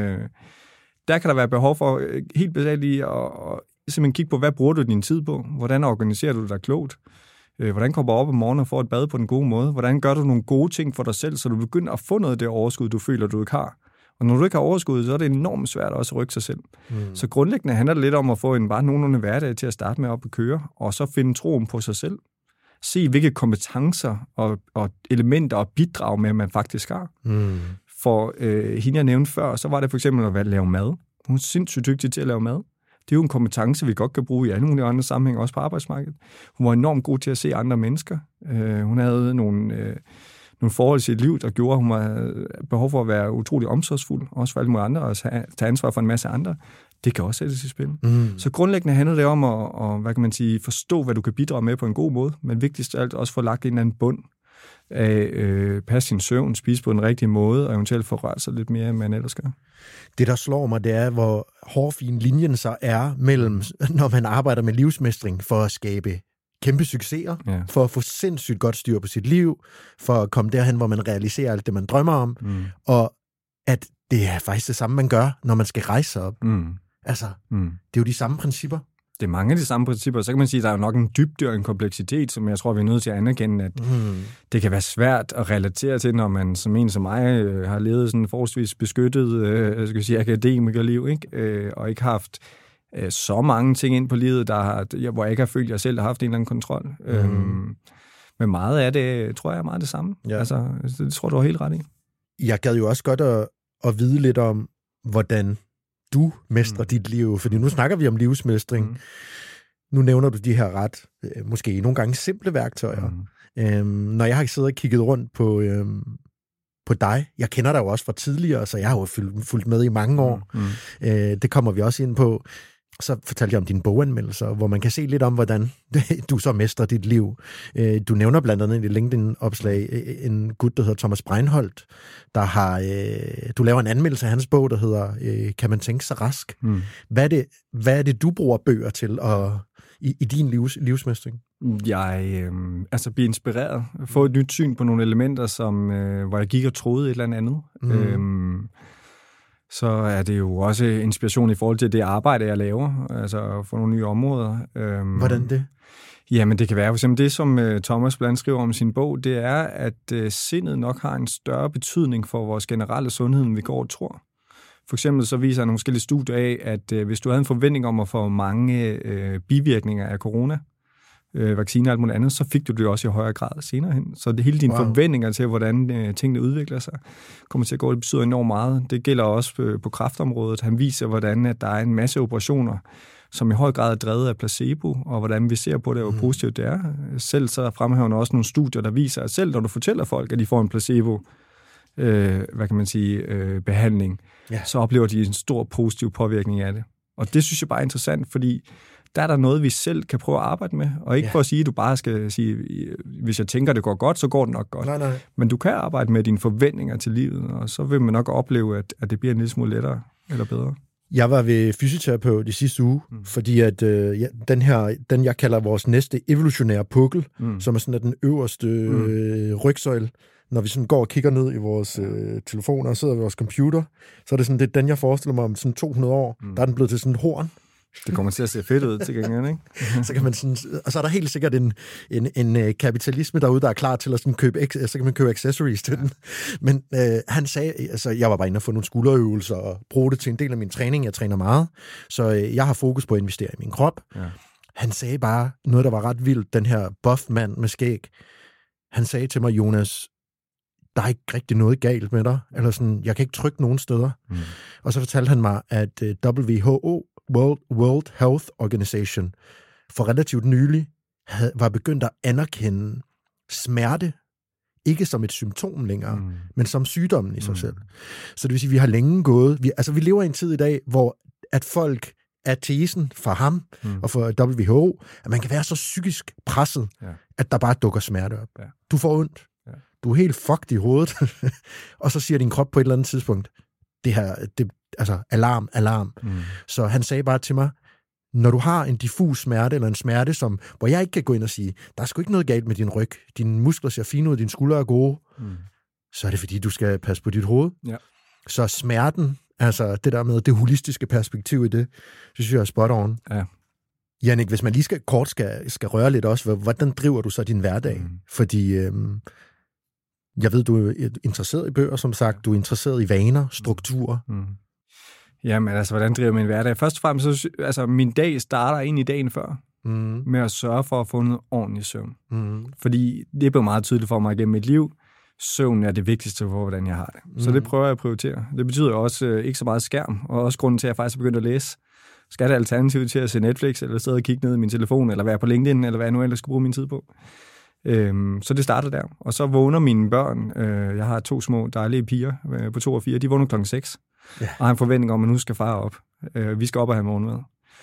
C: Der kan der være behov for helt besageligt at simpelthen kigge på, hvad bruger du din tid på? Hvordan organiserer du dig klogt? Hvordan kommer du op om morgenen og får et bad på den gode måde? Hvordan gør du nogle gode ting for dig selv, så du begynder at få noget af det overskud, du føler, du ikke har? Og når du ikke har overskud, så er det enormt svært også at rykke sig selv. Så grundlæggende handler det lidt om at få en bare nogenlunde hverdag til at starte med op at køre, og så finde troen på sig selv. Se, hvilke kompetencer og elementer og bidrag med, man faktisk har. For hende, jeg nævnte før, så var det for eksempel at lave mad. Hun er sindssygt dygtig til at lave mad. Det er jo en kompetence, vi godt kan bruge i alle mulige andre sammenhænge, også på arbejdsmarkedet. Hun var enormt god til at se andre mennesker. Hun havde nogle forhold i sit liv, der gjorde, at hun havde behov for at være utrolig omsorgsfuld, også for alle mulige andre, og tage ansvar for en masse andre. Det kan også sættes i spil. Så grundlæggende handler det om at hvad kan man sige, forstå, hvad du kan bidrage med på en god måde, men vigtigst af alt også få lagt en eller anden bund af passe sin søvn, spise på den rigtige måde, og eventuelt få rørt sig lidt mere, end man ellers gør.
D: Det, der slår mig, det er, hvor hårfin linjen så er mellem, når man arbejder med livsmestring for at skabe kæmpe succeser, for at få sindssygt godt styr på sit liv, for at komme derhen, hvor man realiserer alt det, man drømmer om, og at det er faktisk det samme, man gør, når man skal rejse sig op. Altså, det er jo de samme principper.
C: Det er mange af de samme principper. Så kan man sige, at der er jo nok en dybde og en kompleksitet, som jeg tror, vi er nødt til at anerkende, at det kan være svært at relatere til, når man som en som mig har levet sådan forholdsvis beskyttet akademikerliv, ikke? Og ikke haft så mange ting ind på livet, hvor jeg ikke har følt, at jeg selv har haft en eller anden kontrol. Men meget af det, tror jeg, er meget det samme. Ja. Altså, det tror du er helt ret i.
D: Jeg gad jo også godt at vide lidt om, hvordan du mestrer dit liv, fordi nu snakker vi om livsmestring. Nu nævner du de her ret, måske nogle gange simple værktøjer. Når jeg har siddet og kigget rundt på dig, jeg kender dig jo også fra tidligere, så jeg har jo fulgt med i mange år. Det kommer vi også ind på. så fortalte jeg om dine boganmeldelser, hvor man kan se lidt om, hvordan du så mestrer dit liv. Du nævner blandt andet i LinkedIn-opslag en gut, der hedder Thomas Breinholt, der har... Du laver en anmeldelse af hans bog, der hedder Kan man tænke sig rask? Hvad er det, du bruger bøger til i din livsmestring?
C: Jeg bliver inspireret. Få et nyt syn på nogle elementer, hvor jeg gik og troede et eller andet. Så er det jo også inspiration i forhold til det arbejde, jeg laver, altså for nogle nye områder.
D: Hvordan det?
C: Jamen, det kan være for eksempel det, som Thomas blandt skriver om i sin bog, det er, at sindet nok har en større betydning for vores generelle sundhed, end vi går og tror. For eksempel så viser nogle forskellige studier af, at hvis du havde en forventning om at få mange bivirkninger af corona, vacciner og alt muligt andet, så fik du det også i højere grad senere hen. Så det hele dine forventninger til, hvordan tingene udvikler sig, kommer til at gå. Det betyder enormt meget. Det gælder også på kræftområdet. Han viser, hvordan at der er en masse operationer, som i høj grad er drevet af placebo, og hvordan vi ser på det, og hvor positivt det er. Selv så fremhæver han også nogle studier, der viser, at selv når du fortæller folk, at de får en placebo, behandling, så oplever de en stor positiv påvirkning af det. Og det synes jeg bare er interessant, fordi der er der noget, vi selv kan prøve at arbejde med, og ikke for at sige, at du bare skal sige, hvis jeg tænker, det går godt, så går det nok godt. Nej. Men du kan arbejde med dine forventninger til livet, og så vil man nok opleve, at det bliver en lille smule lettere eller bedre. Jeg
D: var ved fysioterapeut i sidste uge, fordi at den jeg kalder vores næste evolutionære pukkel, som er sådan den øverste rygsøjle, når vi sådan går og kigger ned i vores telefoner og sidder ved vores computer, så er det sådan, det er den, jeg forestiller mig om sådan 200 år, der er den blevet til sådan et horn.
C: Det kommer til at se fedt ud til gengæld, ikke?
D: Så kan man sådan, og så er der helt sikkert en kapitalisme derude, der er klar til at sådan så kan man købe accessories til den. Men han sagde, altså jeg var bare inde og få nogle skulderøvelser og bruge det til en del af min træning. Jeg træner meget, så jeg har fokus på at investere i min krop. Ja. Han sagde bare noget, der var ret vildt, den her buff mand med skæg. Han sagde til mig, Jonas, der er ikke rigtig noget galt med dig, eller sådan, jeg kan ikke trykke nogen steder. Og så fortalte han mig, at WHO, World Health Organization, for relativt nylig var begyndt at anerkende smerte, ikke som et symptom længere, men som sygdommen i sig selv. Så det vil sige, at vi har længe gået, vi lever i en tid i dag, hvor at folk er tesen for ham og for WHO, at man kan være så psykisk presset, at der bare dukker smerte op. Ja. Du får ondt. Ja. Du er helt fucked i hovedet. Og så siger din krop på et eller andet tidspunkt, alarm. Så han sagde bare til mig, når du har en diffus smerte, eller en smerte, hvor jeg ikke kan gå ind og sige, der er sgu ikke noget galt med din ryg, dine muskler ser fine ud, dine skuldre er gode, så er det fordi, du skal passe på dit hoved. Ja. Så smerten, altså det der med det holistiske perspektiv i det synes jeg er spot on. Ja. Jannik, hvis man lige skal røre lidt også, hvordan driver du så din hverdag? Fordi jeg ved, du er interesseret i bøger, som sagt. Du er interesseret i vaner, strukturer.
C: Jamen, altså, hvordan driver min hverdag? Først og fremmest, så, min dag starter egentlig dagen før, med at sørge for at få noget ordentlig søvn. Fordi det blev meget tydeligt for mig gennem mit liv. Søvn er det vigtigste for, hvordan jeg har det. Så det prøver jeg at prioritere. Det betyder også ikke så meget skærm, og også grunden til, at jeg faktisk er begyndt at læse. Skal det alternativ til at se Netflix, eller sidde og kigge ned i min telefon, eller være på LinkedIn, eller hvad jeg nu ellers skal bruge min tid på. Så det starter der. Og så vågner mine børn, jeg har 2 små dejlige piger på 2 og 4, de vågner klokken 6, og har en forventning om, at nu skal far op. Vi skal op og have morgenmad.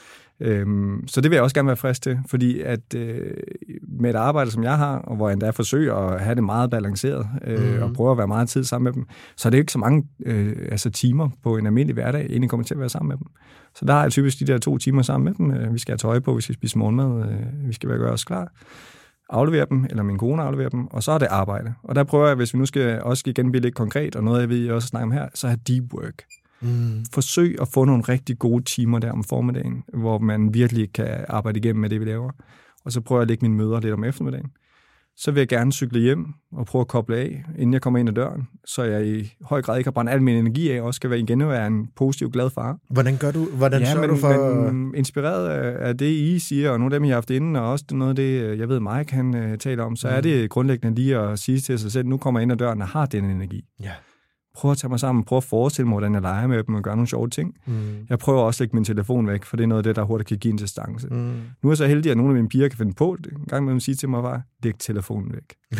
C: Så det vil jeg også gerne være frisk til, fordi at med et arbejde, som jeg har, og hvor jeg endda forsøger at have det meget balanceret, og prøve at være meget tid sammen med dem, så er det ikke så mange timer på en almindelig hverdag, egentlig kommer til at være sammen med dem. Så der har jeg typisk de der 2 timer sammen med dem. Vi skal have tøj på, vi skal spise morgenmad, vi skal gøre os klar. Aflevere dem, eller min kone afleverer dem, og så er det arbejde. Og der prøver jeg, hvis vi nu skal igen blive lidt konkret, og noget jeg ved, jeg også snakker om her, så er deep work. Forsøg at få nogle rigtig gode timer der om formiddagen, hvor man virkelig kan arbejde igennem med det, vi laver. Og så prøver jeg at lægge mine møder lidt om eftermiddagen. Så vil jeg gerne cykle hjem og prøve at koble af, inden jeg kommer ind ad døren, så jeg i høj grad ikke har brændt al min energi af, og også skal være en positiv, glad far.
D: Hvordan gør du? Hvordan sørger du for?
C: Inspireret af det, I siger, og nogle af dem, jeg har haft inden, og også noget af det, jeg ved, Mike han taler om, så er det grundlæggende lige at sige til sig selv, nu kommer jeg ind ad døren og har den energi. Ja. Prøv at tage mig sammen, prøv at forestille mig, hvordan jeg leger med dem og gør nogle sjove ting. Jeg prøver også at lægge min telefon væk, for det er noget af det, der hurtigt kan give en distance. Nu er jeg så heldig, at nogle af mine piger kan finde på det. En gang med dem sige til mig bare, læg telefonen væk. Ja.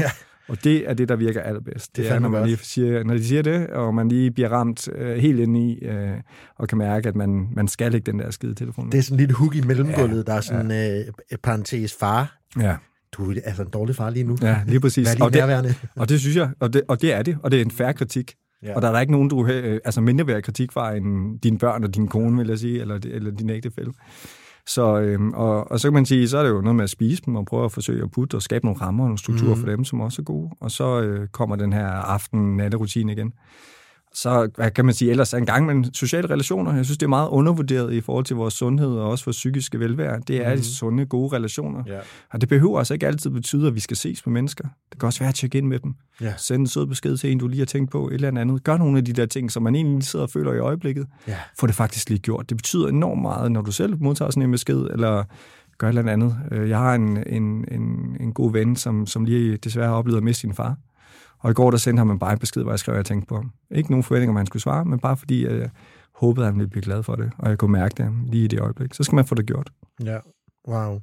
C: Og det er det, der virker allerbedst.
D: Det er,
C: når de siger det, og man lige bliver ramt helt ind i, og kan mærke, at man skal ikke den der skide telefon.
D: Det er sådan en lille hook i mellemgulvet, der er sådan parentes far.
C: Ja.
D: Du er altså en dårlig far lige nu.
C: Ja, lige præcis.
D: Og
C: det synes jeg, og det er det, og det er en fair kritik. Ja. Og der er ikke nogen, du mindre værd kritik fra end dine børn og din kone, vil jeg sige, eller din ægtefælle. Så, og så kan man sige, så er det jo noget med at spise dem og prøve at forsøge at putte og skabe nogle rammer og nogle strukturer for dem, som også er gode. Og så kommer den her aften-natterutine igen. Så hvad kan man sige ellers en gang med sociale relationer. Jeg synes, det er meget undervurderet i forhold til vores sundhed og også vores psykiske velvære. Det er de sunde, gode relationer. Yeah. Og det behøver altså ikke altid betyde, at vi skal ses med mennesker. Det kan også være at tjekke ind med dem. Yeah. Send en sød besked til en, du lige har tænkt på, et eller andet. Gør nogle af de der ting, som man egentlig sidder og føler i øjeblikket. Yeah. Få det faktisk lige gjort. Det betyder enormt meget, når du selv modtager sådan en besked, eller gør et eller andet. Jeg har en god ven, som lige desværre har oplevet at miste sin far. Og i går, der sendte han bare en besked, hvor jeg skrev, at jeg tænkte på ham. Ikke nogen forventning, om han skulle svare, men bare fordi jeg håbede, at han ville blive glad for det. Og jeg kunne mærke det lige i det øjeblik. Så skal man få det gjort.
D: Ja, wow.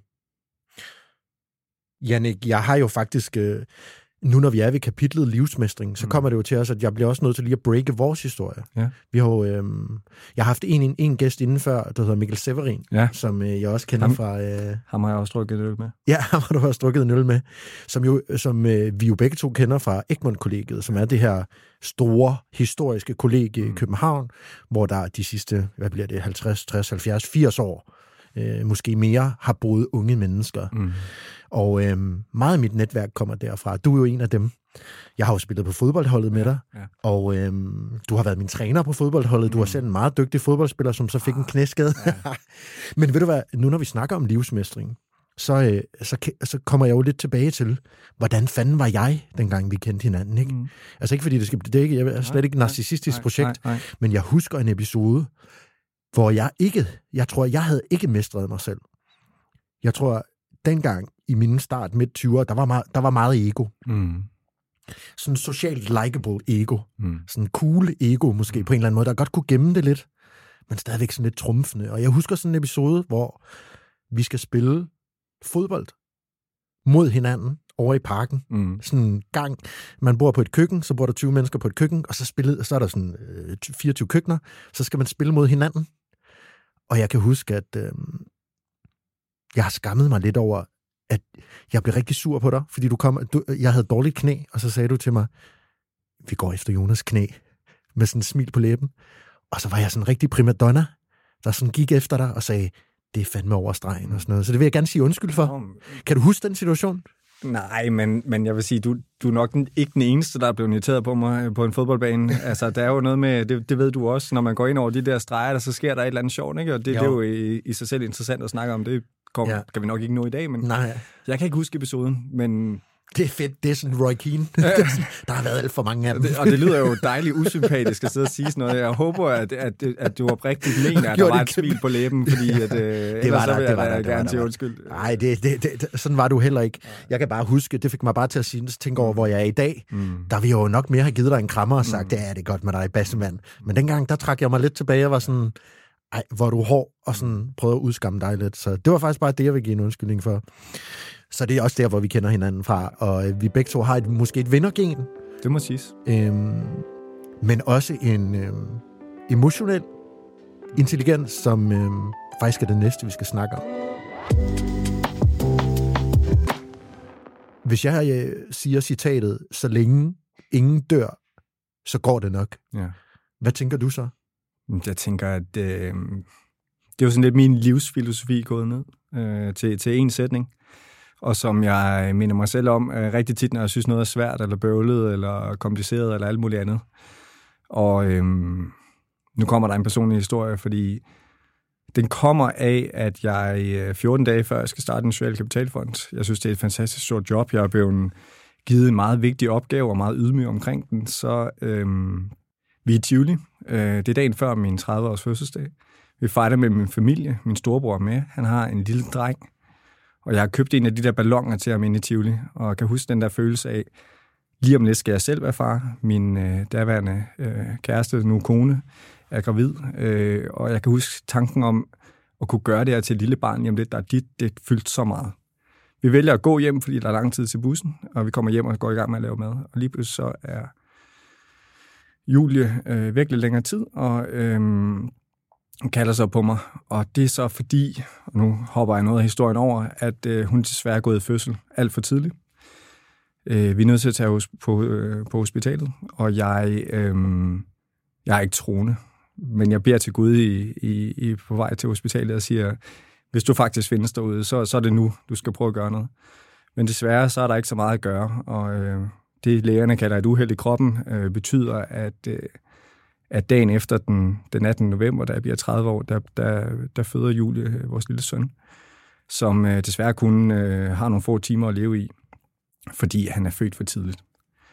D: Jannik, jeg har jo faktisk... Nu når vi er ved kapitlet livsmestring, så kommer det jo til os, at jeg bliver også nødt til lige at breake vores historie. Ja. Vi har jo, jeg har haft en gæst inden før, der hedder Mikkel Severin, som jeg også kender fra...
C: Ham har jeg også drukket en øl med.
D: Ja, ham har du også drukket en øl med. Som vi jo begge to kender fra Egmont-kollegiet, som er det her store historiske kollegie i København, hvor der de sidste, 50, 60, 70, 80 år, måske mere, har boet unge mennesker. Og meget af mit netværk kommer derfra. Du er jo en af dem. Jeg har jo spillet på fodboldholdet med dig, og du har været min træner på fodboldholdet. Du er selv en meget dygtig fodboldspiller, som så fik en knæskade. Men ved du hvad, nu når vi snakker om livsmestring, så kommer jeg jo lidt tilbage til, hvordan fanden var jeg, dengang vi kendte hinanden, ikke? Altså ikke fordi det er ikke, jeg er slet ikke et narcissistisk projekt, men jeg husker en episode, hvor jeg tror, jeg havde ikke mestret mig selv. Jeg tror, dengang i min start midt 20'er, der var meget ego. Sådan socialt likeable ego. Sådan cool ego måske på en eller anden måde, der godt kunne gemme det lidt, men stadigvæk sådan lidt trumfende. Og jeg husker sådan en episode, hvor vi skal spille fodbold mod hinanden over i parken. Sådan en gang. Man bor på et køkken, så bor der 20 mennesker på et køkken, og så er der sådan 24 køkkener, så skal man spille mod hinanden. Og jeg kan huske, at jeg har skammet mig lidt over, at jeg blev rigtig sur på dig, fordi jeg havde dårligt knæ, og så sagde du til mig, vi går efter Jonas knæ, med sådan en smil på læben. Og så var jeg sådan en rigtig primadonna, der sådan gik efter dig og sagde, det er fandme over stregen og sådan noget. Så det vil jeg gerne sige undskyld for. Kan du huske den situation?
C: Nej, men jeg vil sige, du er nok ikke den eneste, der er blevet irriteret på mig på en fodboldbane. Altså, der er jo noget med, det ved du også, når man går ind over de der streger, der så sker der et eller andet sjovt, ikke? Og det er jo i sig selv interessant at snakke om. Det kan vi nok ikke nå i dag, men nej. Jeg kan ikke huske episoden, men...
D: Det er fedt, det er sådan Roy Keane. Der har været alt for mange af dem.
C: Og det lyder jo dejligt usympatisk at sidde og sige sådan noget. Jeg håber, at du oprigtigt mener, at der var et smil på læben, fordi at,
D: det var der gerne til undskyld. Nej, sådan var du heller ikke. Jeg kan bare huske, det fik mig bare til at tænke over, hvor jeg er i dag. Der vil jeg jo nok mere have givet dig en krammer og sagt, det er godt med dig, bassemand. Men dengang, der trak jeg mig lidt tilbage og var sådan, hvor du hård, og sådan prøvede at udskamme dig lidt. Så det var faktisk bare det, jeg vil give en undskyldning for. Så det er også der, hvor vi kender hinanden fra, og vi begge to har måske et vindergen.
C: Det må siges.
D: Men også en emotionel intelligens, som faktisk er det næste, vi skal snakke om. Hvis jeg siger citatet, så længe ingen dør, så går det nok. Ja. Hvad tænker du så?
C: Jeg tænker, at det er jo sådan lidt min livsfilosofi gået ned til en sætning. Og som jeg minder mig selv om rigtig tit, når jeg synes noget er svært, eller bøvlet, eller kompliceret, eller alt muligt andet. Og nu kommer der en personlig historie, fordi den kommer af, at jeg 14 dage før jeg skal starte en social kapitalfond, jeg synes, det er et fantastisk stort job. Jeg er blevet givet en meget vigtig opgave, og meget ydmyg omkring den. Så vi er i Tivoli. Det er dagen før min 30-års fødselsdag. Vi fejrer med min familie. Min storebror er med. Han har en lille dreng. Og jeg har købt en af de der balloner til ham inde i Tivoli, og jeg kan huske den der følelse af, lige om lidt skal jeg selv være far. Min daværende kæreste, nu kone, er gravid, og jeg kan huske tanken om at kunne gøre det her til et lille barn, jamen det fyldte så meget. Vi vælger at gå hjem, fordi der er lang tid til bussen, og vi kommer hjem og går i gang med at lave mad. Og lige pludselig så er Julie virkelig længere tid, og kalder sig på mig. Og det er så fordi, og nu hopper jeg noget af historien over, at hun desværre er gået i fødsel alt for tidligt. Vi er nødt til at tage på hospitalet, og jeg er ikke troende, men jeg beder til Gud på vej til hospitalet og siger, hvis du faktisk findes derude, så er det nu, du skal prøve at gøre noget. Men desværre, så er der ikke så meget at gøre, og det lægerne kalder et uheld i kroppen, betyder, at dagen efter den 18. november, da jeg bliver 30 år, der føder Julie, vores lille søn, som desværre kun har nogle få timer at leve i, fordi han er født for tidligt.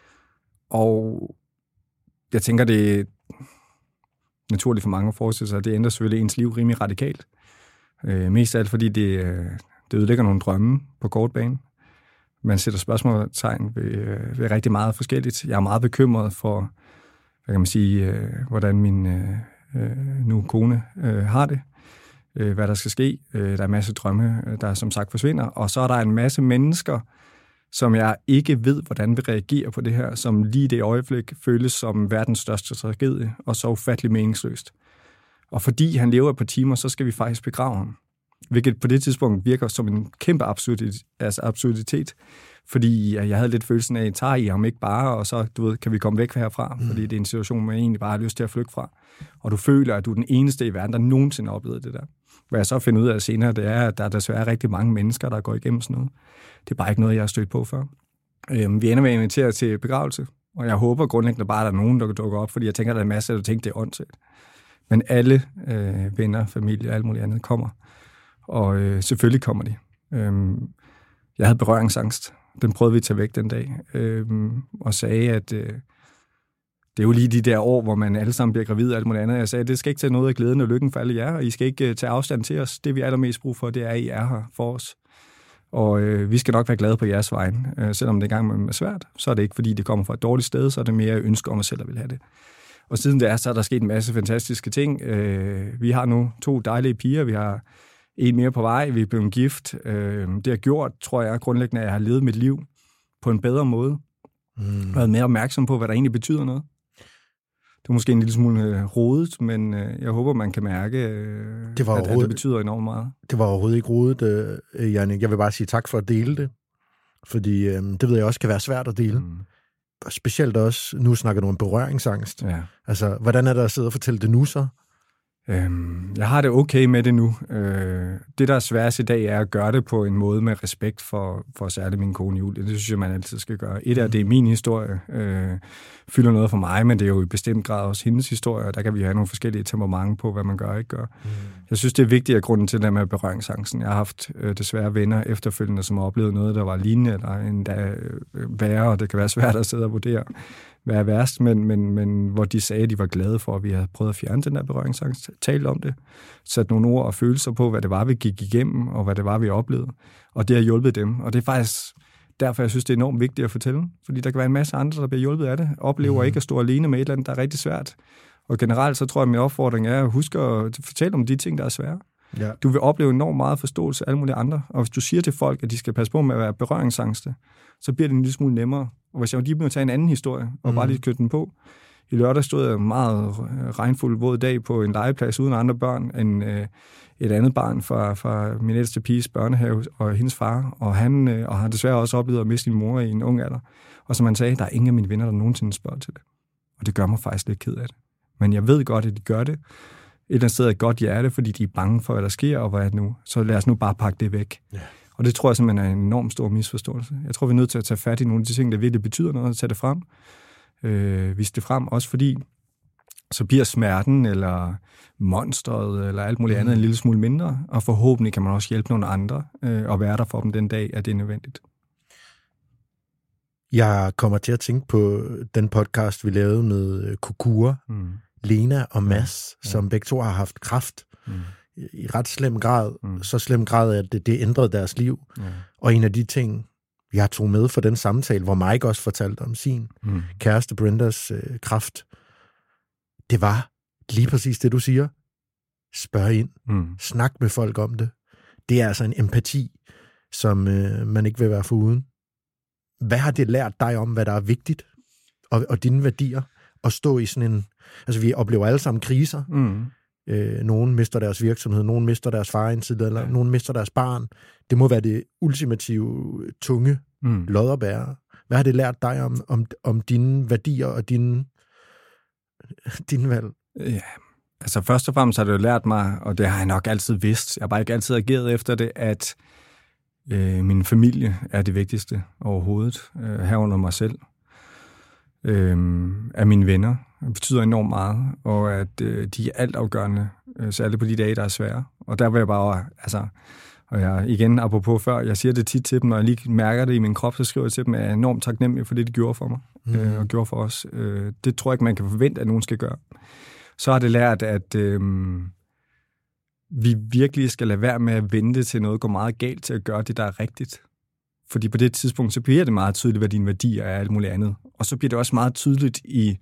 C: Og jeg tænker, det er naturligt for mange at forestille sig, at det ændrer selvfølgelig ens liv rimelig radikalt. Mest af alt, fordi det ødelægger nogle drømme på kort bane. Man sætter spørgsmålstegn ved rigtig meget forskelligt. Jeg er meget bekymret for, hvad kan man sige, hvordan min nu kone har det, hvad der skal ske. Der er en masse drømme, der som sagt forsvinder, og så er der en masse mennesker, som jeg ikke ved, hvordan vi reagerer på det her, som lige det øjeblik føles som verdens største tragedie, og så ufattelig meningsløst. Og fordi han lever på timer, så skal vi faktisk begrave ham. Hvilket på det tidspunkt virker som en kæmpe absurditet, fordi jeg havde lidt følelsen af, at tager I ham ikke bare, og så kan vi komme væk herfra, fordi det er en situation, man egentlig bare har lyst til at flygte fra. Og du føler, at du er den eneste i verden, der nogensinde har oplevet det der. Hvad jeg så finder ud af senere, det er, at der er desværre rigtig mange mennesker, der går igennem sådan noget. Det er bare ikke noget, jeg har stødt på før. Vi ender med at invitere til begravelse, og jeg håber grundlæggende bare, at der er nogen, der dukker op, fordi jeg tænker, at der er en masse, der tænker, det er åndssvagt. Men alle venner, familie og alt muligt andet kommer. Og selvfølgelig kommer de. Jeg havde berøringsangst. Den prøvede vi at tage væk den dag. Og sagde, at det er jo lige de der år, hvor man alle sammen bliver gravid og alt muligt andet. Jeg sagde, at det skal ikke tage noget af glæden og lykken for alle jer, og I skal ikke tage afstand til os. Det vi allermest brug for, det er, at I er her for os. Og vi skal nok være glade på jeres vegne. Selvom det engang er svært, så er det ikke, fordi det kommer fra et dårligt sted, så er det mere ønske om at selv at vil have det. Og siden det er, så er der sket en masse fantastiske ting. Vi har nu 2 dejlige piger, vi har en mere på vej, vi er blevet gift. Det har gjort, tror jeg, grundlæggende, at jeg har levet mit liv på en bedre måde. Og været mere opmærksom på, hvad der egentlig betyder noget. Det er måske en lille smule rodet, men jeg håber, man kan mærke, at det betyder enormt meget. Det
D: var overhovedet ikke rodet, Jannik. Jeg vil bare sige tak for at dele det, fordi det ved jeg også kan være svært at dele. Specielt også, nu snakker du om berøringsangst. Ja. Altså, hvordan er det at sidde og fortælle det nu så?
C: Jeg har det okay med det nu. Det, der er sværest i dag, er at gøre det på en måde med respekt for særligt min kone Julie. Det synes jeg, man altid skal gøre. Det er min historie. Fylder noget for mig, men det er jo i bestemt grad også hendes historie, og der kan vi have nogle forskellige temperament på, hvad man gør og ikke gør. Jeg synes, det er vigtigt at grunden til det med berøringsangsten. Jeg har haft desværre venner efterfølgende, som har oplevet noget, der var lignende, eller endda værre, og det kan være svært at sidde og vurdere, hvad er værst, men hvor de sagde, at de var glade for, at vi havde prøvet at fjerne den der berøringsangst, talt om det, sat nogle ord og følelser på, hvad det var, vi gik igennem, og hvad det var, vi oplevede. Og det har hjulpet dem. Og det er faktisk derfor, jeg synes, det er enormt vigtigt at fortælle. Fordi der kan være en masse andre, der bliver hjulpet af det. Oplever ikke at stå alene med et eller andet, der er rigtig svært. Og generelt, så tror jeg, at min opfordring er at huske at fortælle om de ting, der er svære. Ja. Du vil opleve enormt meget forståelse af alle mulige andre. Og hvis du siger til folk, at de skal passe på med at være berøringsangste, så bliver det en lille smule nemmere. Og hvis jeg lige må tage en anden historie, og bare lige knytte den på. I lørdag stod jeg en meget regnfuld våd dag på en legeplads uden andre børn end et andet barn fra min ældste piges børnehave og hendes far. Og han har desværre også oplevet at miste sin mor i en ung alder. Og som han sagde, der er ingen af mine venner, der nogensinde spørger til det. Og det gør mig faktisk lidt ked af det. Men jeg ved godt, at de gør det. Et eller andet sted er et godt hjerte, fordi de er bange for, hvad der sker, og hvad er det nu. Så lad os nu bare pakke det væk. Ja. Og det tror jeg simpelthen er en enormt stor misforståelse. Jeg tror, vi er nødt til at tage fat i nogle af de ting, der virkelig betyder noget, og tage det frem. Vise det frem, også fordi så bliver smerten, eller monstret, eller alt muligt andet en lille smule mindre, og forhåbentlig kan man også hjælpe nogle andre, og være der for dem den dag, at det er nødvendigt.
D: Jeg kommer til at tænke på den podcast, vi lavede med Kukura, Lena og Mads, som begge to har haft kræft i ret slem grad. Så slem grad, at det ændrede deres liv. Og en af de ting, jeg tog med for den samtale, hvor Mike også fortalte om sin kæreste Brendas kræft, det var lige præcis det, du siger. Spørg ind. Snak med folk om det. Det er altså en empati, som man ikke vil være foruden. Hvad har det lært dig om, hvad der er vigtigt, og dine værdier, at stå i sådan en... Altså, vi oplever alle sammen kriser. Nogen mister deres virksomhed, nogen mister deres far indtil, eller nogen mister deres barn. Det må være det ultimative, tunge lodderbærer. Hvad har det lært dig om dine værdier og dine valg?
C: Ja, altså først og fremmest har det jo lært mig, og det har jeg nok altid vidst, jeg har bare ikke altid ageret efter det, at min familie er det vigtigste overhovedet, herunder mig selv. Af mine venner betyder enormt meget, og at de er altafgørende, særligt på de dage, der er svære. Og der vil jeg bare, altså, og jeg igen, apropos før, jeg siger det tit til dem, når jeg lige mærker det i min krop, så skriver jeg til dem, at jeg er enormt taknemmelig for det, de gjorde for mig, og gjorde for os. Det tror jeg ikke, man kan forvente, at nogen skal gøre. Så har det lært, at vi virkelig skal lade være med at vente til noget går meget galt til at gøre det, der er rigtigt. Fordi på det tidspunkt, så bliver det meget tydeligt, hvad dine værdier er og alt muligt andet. Og så bliver det også meget tydeligt i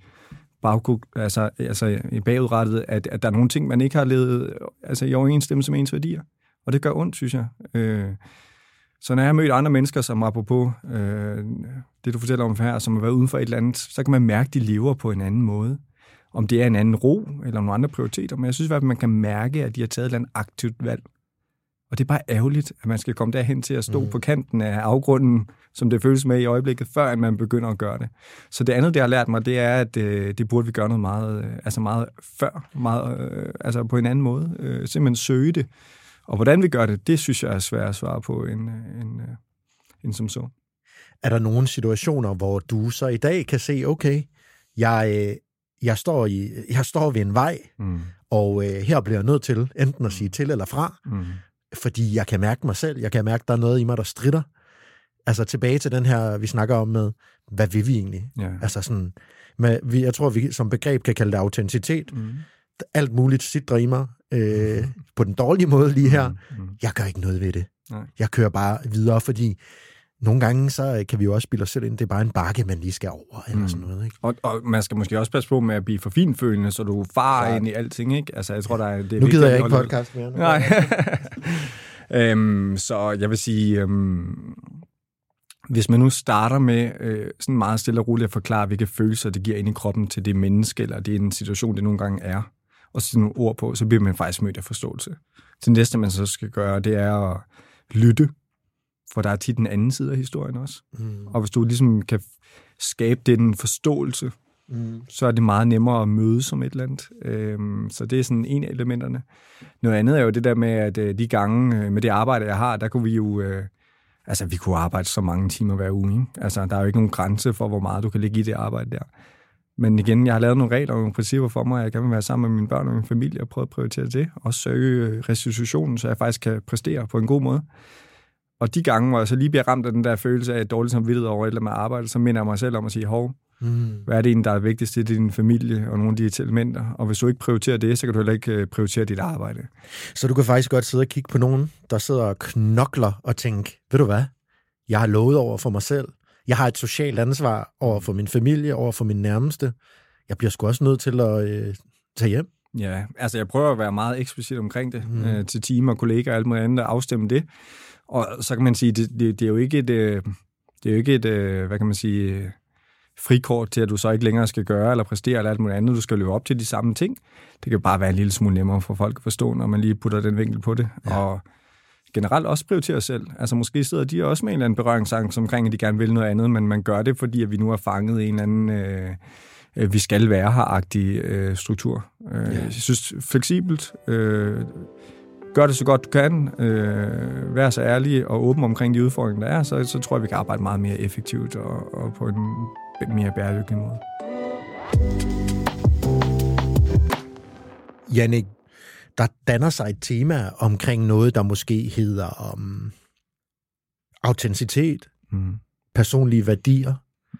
C: i bagudrettet, at der er nogle ting, man ikke har levet i overensstemmelse med ens værdier. Og det gør ondt, synes jeg. Så når jeg har mødt andre mennesker, som apropos det, du fortæller om her, som har været uden for et eller andet, så kan man mærke, at de lever på en anden måde. Om det er en anden ro, eller nogle andre prioriteter. Men jeg synes i hvert fald, man kan mærke, at de har taget et eller andet aktivt valg. Og det er bare ærgerligt, at man skal komme derhen til at stå på kanten af afgrunden, som det føles med i øjeblikket, før man begynder at gøre det. Så det andet, det har lært mig, det er, at det burde vi gøre noget meget før, meget på en anden måde. Simpelthen søge det. Og hvordan vi gør det, det synes jeg er svært at svare på end som så.
D: Er der nogle situationer, hvor du så i dag kan se, okay, jeg står ved en vej, og her bliver jeg nødt til enten at sige til eller fra, fordi jeg kan mærke mig selv, jeg kan mærke, der er noget i mig, der stritter. Altså tilbage til den her, vi snakker om med, hvad vil vi egentlig? Ja. Altså sådan, jeg tror, vi som begreb kan kalde det autenticitet. Alt muligt sidder i mig, på den dårlige måde lige her. Jeg gør ikke noget ved det. Nej. Jeg kører bare videre, fordi nogle gange, så kan vi jo også spille os selv ind. Det er bare en bakke, man lige skal over, eller sådan noget, ikke?
C: Og man skal måske også passe på med at blive for finfølende, så du farer ind i alting, ikke? Altså, jeg tror, det er
D: nu gider jeg ikke podcast mere.
C: Nej. Så jeg vil sige, hvis man nu starter med sådan meget stille og roligt at forklare, hvilke følelser det giver ind i kroppen til det menneske, eller det er en situation, det nogle gange er, og sætte nogle ord på, så bliver man faktisk mødt af forståelse. Det næste, man så skal gøre, det er at lytte, for der er tit den anden side af historien også. Og hvis du ligesom kan skabe den forståelse, så er det meget nemmere at møde som et eller andet. Så det er sådan en af elementerne. Noget andet er jo det der med, at de gange med det arbejde, jeg har, der kunne vi jo... vi kunne arbejde så mange timer hver uge, ikke? Altså, der er jo ikke nogen grænse for, hvor meget du kan ligge i det arbejde der. Men igen, jeg har lavet nogle regler og nogle principper for mig, at jeg gerne vil være sammen med mine børn og min familie og prøve at prioritere det. Og søge restitutionen, så jeg faktisk kan præstere på en god måde. Og de gange, hvor jeg så lige bliver ramt af den der følelse af dårligt samvittighed over et eller andet arbejde, så minder jeg mig selv om at sige, hvad er det egentlig, der er vigtigst i din familie og nogle af de elementer? Og hvis du ikke prioriterer det, så kan du heller ikke prioritere dit arbejde.
D: Så du kan faktisk godt sidde og kigge på nogen, der sidder og knokler og tænke, ved du hvad? Jeg har lovet over for mig selv. Jeg har et socialt ansvar over for min familie, over for min nærmeste. Jeg bliver sgu også nødt til at tage hjem.
C: Ja, altså jeg prøver at være meget eksplicit omkring det til team og kolleger og alt muligt andet, og afstemme det. Og så kan man sige, det er jo ikke et hvad kan man sige, frikort til, at du så ikke længere skal gøre eller præstere eller alt muligt andet. Du skal løbe op til de samme ting. Det kan bare være en lille smule nemmere for folk at forstå, når man lige putter den vinkel på det. Ja. Og generelt også prioritere selv. Altså måske sidder de også med en eller anden berøringsangst omkring, at de gerne vil noget andet, men man gør det, fordi at vi nu har fanget en eller anden vi skal være her-agtig struktur. Jeg synes fleksibelt. Gør det så godt du kan. Vær så ærlig og åben omkring de udfordringer, der er, så tror jeg, vi kan arbejde meget mere effektivt og på en mere bæredygtig måde.
D: Jannik, der danner sig et tema omkring noget, der måske hedder autenticitet, personlige værdier,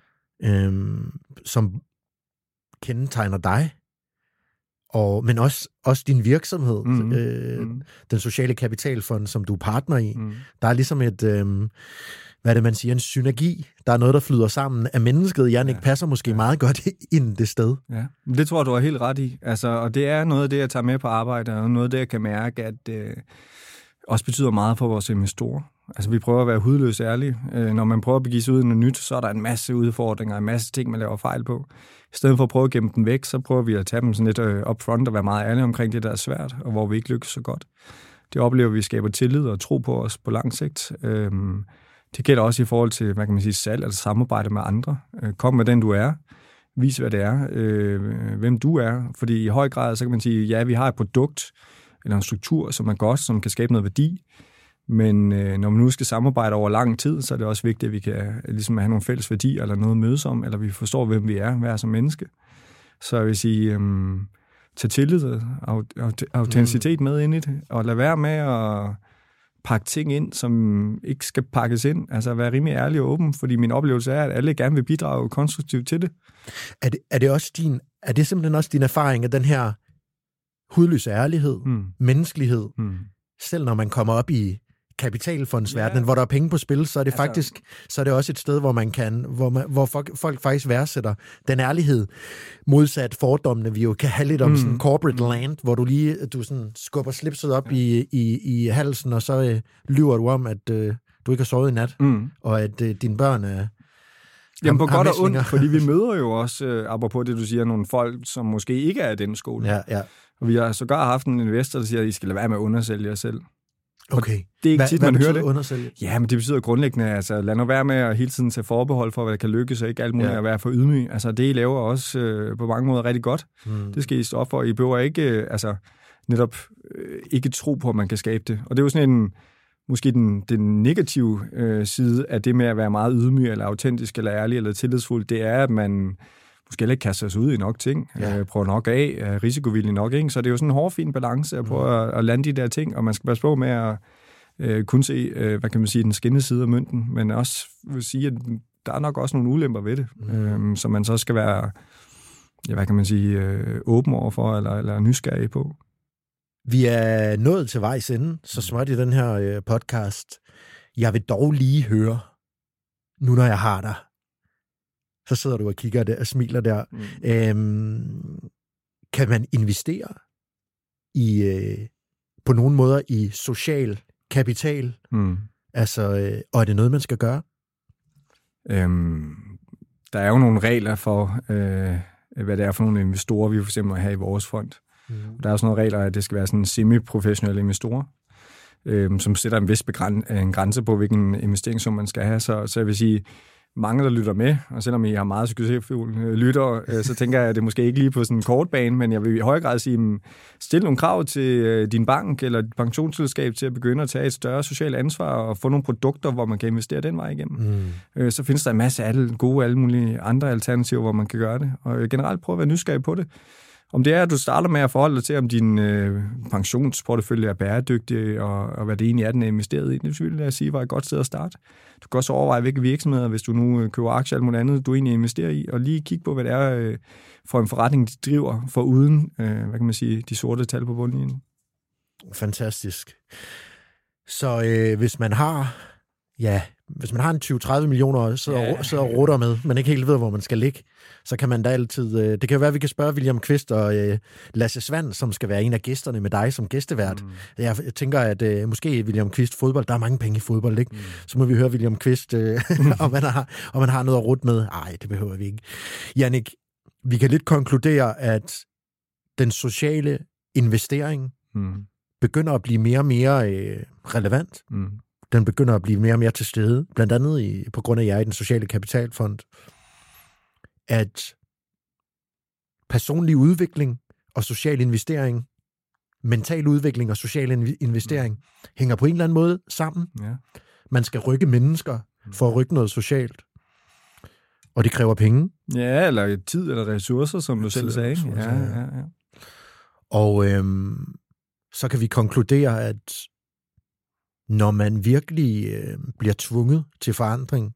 D: som kendetegner dig, men også din virksomhed, den sociale kapitalfond, som du er partner i. Der er ligesom et, hvad er det, man siger, en synergi. Der er noget, der flyder sammen af mennesket. Jannik passer måske meget godt ind det sted.
C: Ja, det tror jeg, du har helt ret i. Altså, og det er noget af det, jeg tager med på arbejde, og noget af det, jeg kan mærke, at også betyder meget for vores investorer. Altså, vi prøver at være hudløst ærlige. Når man prøver at begive sig ud i noget nyt, så er der en masse udfordringer, en masse ting, man laver fejl på. I stedet for at prøve at gemme dem væk, så prøver vi at tage dem sådan lidt upfront og være meget ærlige omkring det, der er svært, og hvor vi ikke lykkes så godt. Det oplever vi skaber tillid og tro på os på lang sigt. Det gælder også i forhold til, hvad kan man sige, salg eller samarbejde med andre. Kom med den, du er. Vis, hvad det er. Hvem du er. Fordi i høj grad, så kan man sige, ja, vi har et produkt eller en struktur, som er godt, som kan skabe noget værdi. Men når man nu skal samarbejde over lang tid, så er det også vigtigt, at vi kan ligesom have nogle fælles værdier eller noget at mødes om, eller vi forstår, hvem vi er, hvad er som menneske. Så jeg vil sige, tage tillid og autenticitet med ind i det, og lade være med at pakke ting ind, som ikke skal pakkes ind. Altså være rimelig ærlig og åben, fordi min oplevelse er, at alle gerne vil bidrage konstruktivt til det.
D: Er det simpelthen også din erfaring af den her hudløse ærlighed, menneskelighed, selv når man kommer op i kapitalfondsverdenen, hvor der er penge på spil, så er det faktisk, så er det også et sted, hvor man kan, hvor folk faktisk værdsætter den ærlighed, modsat fordommene, vi jo kan have lidt om sådan corporate land, hvor du sådan skubber slipset op i halsen, og så lyver du om, at du ikke har sovet i nat, og at dine børn er...
C: Jamen på godt og ondt, fordi vi møder jo også, apropos det, du siger, nogle folk, som måske ikke er i den skole.
D: Ja.
C: Og vi har sågar haft en investor, der siger, at I skal lade være med at undersælge jer selv.
D: Okay.
C: Det er ikke tit, man hører det.
D: Undersælge?
C: Ja, men det betyder grundlæggende, altså lad nu være med at hele tiden tage forbehold for, hvad der kan lykkes, og ikke alt muligt at være for ydmyg. Altså det, I laver også på mange måder rigtig godt. Det skal I stå op for. I behøver ikke, netop ikke tro på, at man kan skabe det. Og det er jo sådan en, måske den negative side af det med at være meget ydmyg, eller autentisk, eller ærlig, eller tillidsfuld, det er, at man måske ikke kaster sig ud i nok ting, prøver nok af, er risikovillig nok, ikke? Så det er jo sådan en hårfin balance at prøve at lande de der ting, og man skal passe på med at kun se, hvad kan man sige, den skinnende side af mønten, men også vil sige, at der er nok også nogle ulemper ved det, som man så skal være, hvad kan man sige, åben overfor, eller nysgerrig på. Vi
D: er nået til vejs ende, så småt i den her podcast. Jeg vil dog lige høre, nu når jeg har dig, så sidder du og kigger der og smiler der. Kan man investere på nogle måder i social kapital? Altså, og er det noget, man skal gøre?
C: Der er jo nogle regler for, hvad det er for nogle investorer, vi for eksempel har i vores fond. Der er også nogle regler, at det skal være sådan semi-professionelle investorer, som sætter en grænse på, hvilken investeringssum man skal have. Så jeg vil sige, mange, der lytter med, og selvom I har meget succesfulde lyttere, så tænker jeg, at det måske ikke lige på sådan en kort bane, men jeg vil i høj grad sige, stil nogle krav til din bank eller dit pensionsselskab til at begynde at tage et større socialt ansvar og få nogle produkter, hvor man kan investere den vej igennem. Så findes der en masse alle mulige andre alternativer, hvor man kan gøre det. Og generelt prøv at være nysgerrig på det. Om det er, at du starter med at forholde dig til, om din pensionsportefølje er bæredygtig, og hvad det egentlig er, den er investeret i, det vil jeg sige, var et godt sted at starte. Du kan også overveje, hvilke virksomheder, hvis du nu køber aktier eller noget andet, du egentlig investerer i, og lige kigge på, hvad det er for en forretning, de driver, for uden, hvad kan man sige, de sorte tal på bundlinjen.
D: Fantastisk. Så hvis man har en 20-30 millioner, sidder og rutter med, men ikke helt ved, hvor man skal ligge, så kan man da altid... det kan jo være, at vi kan spørge William Kvist og Lasse Svand, som skal være en af gæsterne med dig som gæstevært. Jeg tænker, at måske William Kvist fodbold, der er mange penge i fodbold, ikke? Så må vi høre William Kvist, om man har noget at rutte med. Nej, det behøver vi ikke. Jannik, vi kan lidt konkludere, at den sociale investering begynder at blive mere og mere relevant. Den begynder at blive mere og mere til stede, blandt andet på grund af jer i den sociale kapitalfond, at personlig udvikling og social investering, mental udvikling og social investering, hænger på en eller anden måde sammen. Ja. Man skal rykke mennesker for at rykke noget socialt. Og det kræver penge.
C: Ja, eller tid eller ressourcer, som du selv sagde. Ja.
D: Og så kan vi konkludere, at når man virkelig bliver tvunget til forandring,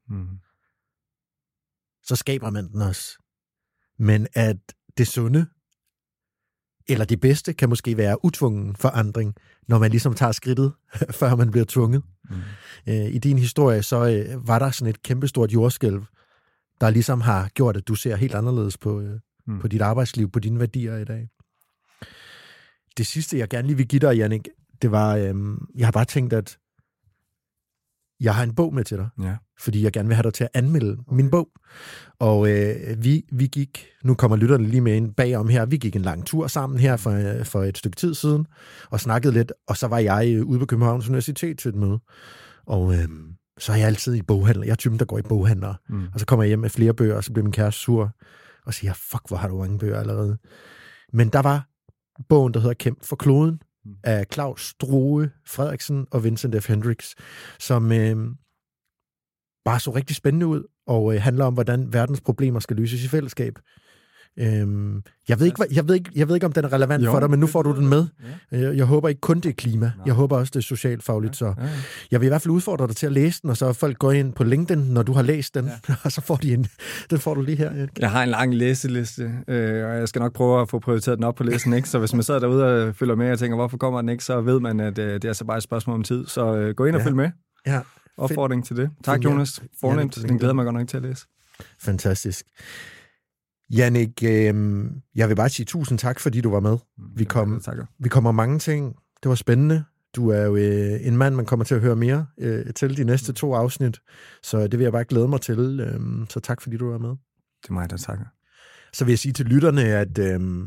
D: så skaber man den også. Men at det sunde, eller det bedste, kan måske være utvungen forandring, når man ligesom tager skridtet, før man bliver tvunget. I din historie, så var der sådan et kæmpestort jordskælv, der ligesom har gjort, at du ser helt anderledes på dit arbejdsliv, på dine værdier i dag. Det sidste, jeg gerne lige vil give dig, Jannik, Det var, jeg har bare tænkt, at jeg har en bog med til dig, fordi jeg gerne vil have dig til at anmelde min bog. Og vi gik, nu kommer lytterne lige med ind bagom her, vi gik en lang tur sammen her for et stykke tid siden, og snakkede lidt, og så var jeg ude på Københavns Universitet til et møde. Og så er jeg altid i boghandler. Jeg er typen, der går i boghandler. Og så kommer jeg hjem med flere bøger, og så bliver min kæreste sur, og siger, fuck, hvor har du mange bøger allerede. Men der var bogen, der hedder Kæmp for kloden, af Claus Strohe Frederiksen og Vincent F. Hendricks, som bare så rigtig spændende ud, og handler om, hvordan verdens problemer skal løses i fællesskab. Jeg ved ikke, om den er relevant for dig, men nu får du den med. Jeg håber ikke kun det er klima. Jeg håber også, det er socialt fagligt. Så jeg vil i hvert fald udfordre dig til at læse den, og så folk går ind på LinkedIn, når du har læst den, og så får de en. Den får du lige her.
C: Jeg har en lang læseliste, og jeg skal nok prøve at få prioriteret den op på listen, ikke? Så hvis man sidder derude og følger med og tænker, hvorfor kommer den ikke, så ved man, at det er så bare et spørgsmål om tid. Så gå ind og følg med. Ja. Opfordring til det. Tak, Jonas. Fornemt. Den glæder mig godt nok til at læse.
D: Fantastisk. Jannik, jeg vil bare sige tusind tak, fordi du var med. Vi kommer mange ting. Det var spændende. Du er jo en mand, man kommer til at høre mere til de næste 2 afsnit. Så det vil jeg bare glæde mig til. Så tak, fordi du var med.
C: Det er mig, der takker.
D: Så vil jeg sige til lytterne, at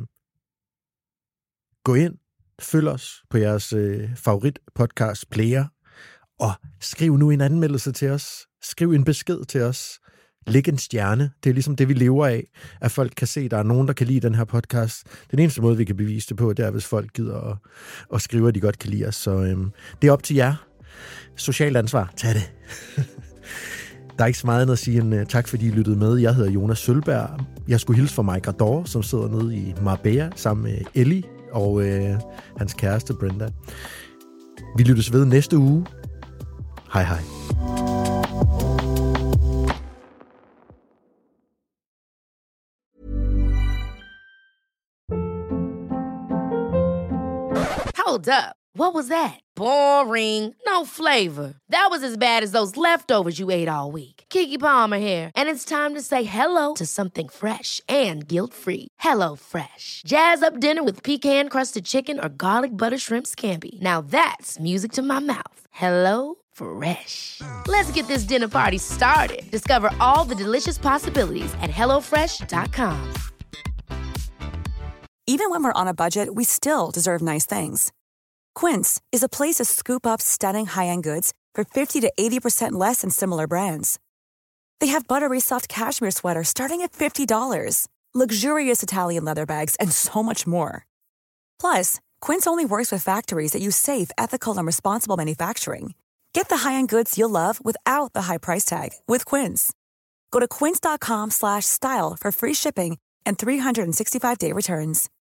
D: gå ind, følg os på jeres favorit podcast player, og skriv nu en anmeldelse til os. Skriv en besked til os. Læg en stjerne. Det er ligesom det, vi lever af, at folk kan se, at der er nogen, der kan lide den her podcast. Den eneste måde, vi kan bevise det på, det er, hvis folk gider og skriver, at de godt kan lide os. Så det er op til jer. Socialt ansvar. Tag det. Der er ikke så meget andet at sige end tak, fordi I lyttede med. Jeg hedder Jonas Sølberg. Jeg skulle hilse fra Mike Rador, som sidder nede i Marbella sammen med Ellie og hans kæreste Brenda. Vi lyttes ved næste uge. Hej hej.
B: Hold up. What was that? Boring. No flavor. That was as bad as those leftovers you ate all week. Keke Palmer here, and it's time to say hello to something fresh and guilt-free. Hello Fresh. Jazz up dinner with pecan-crusted chicken or garlic butter shrimp scampi. Now that's music to my mouth. Hello Fresh. Let's get this dinner party started. Discover all the delicious possibilities at HelloFresh.com.
E: Even when we're on a budget, we still deserve nice things. Quince is a place to scoop up stunning high-end goods for 50 to 80% less than similar brands. They have buttery soft cashmere sweaters starting at $50, luxurious Italian leather bags, and so much more. Plus, Quince only works with factories that use safe, ethical, and responsible manufacturing. Get the high-end goods you'll love without the high price tag with Quince. Go to quince.com/style for free shipping and 365-day returns.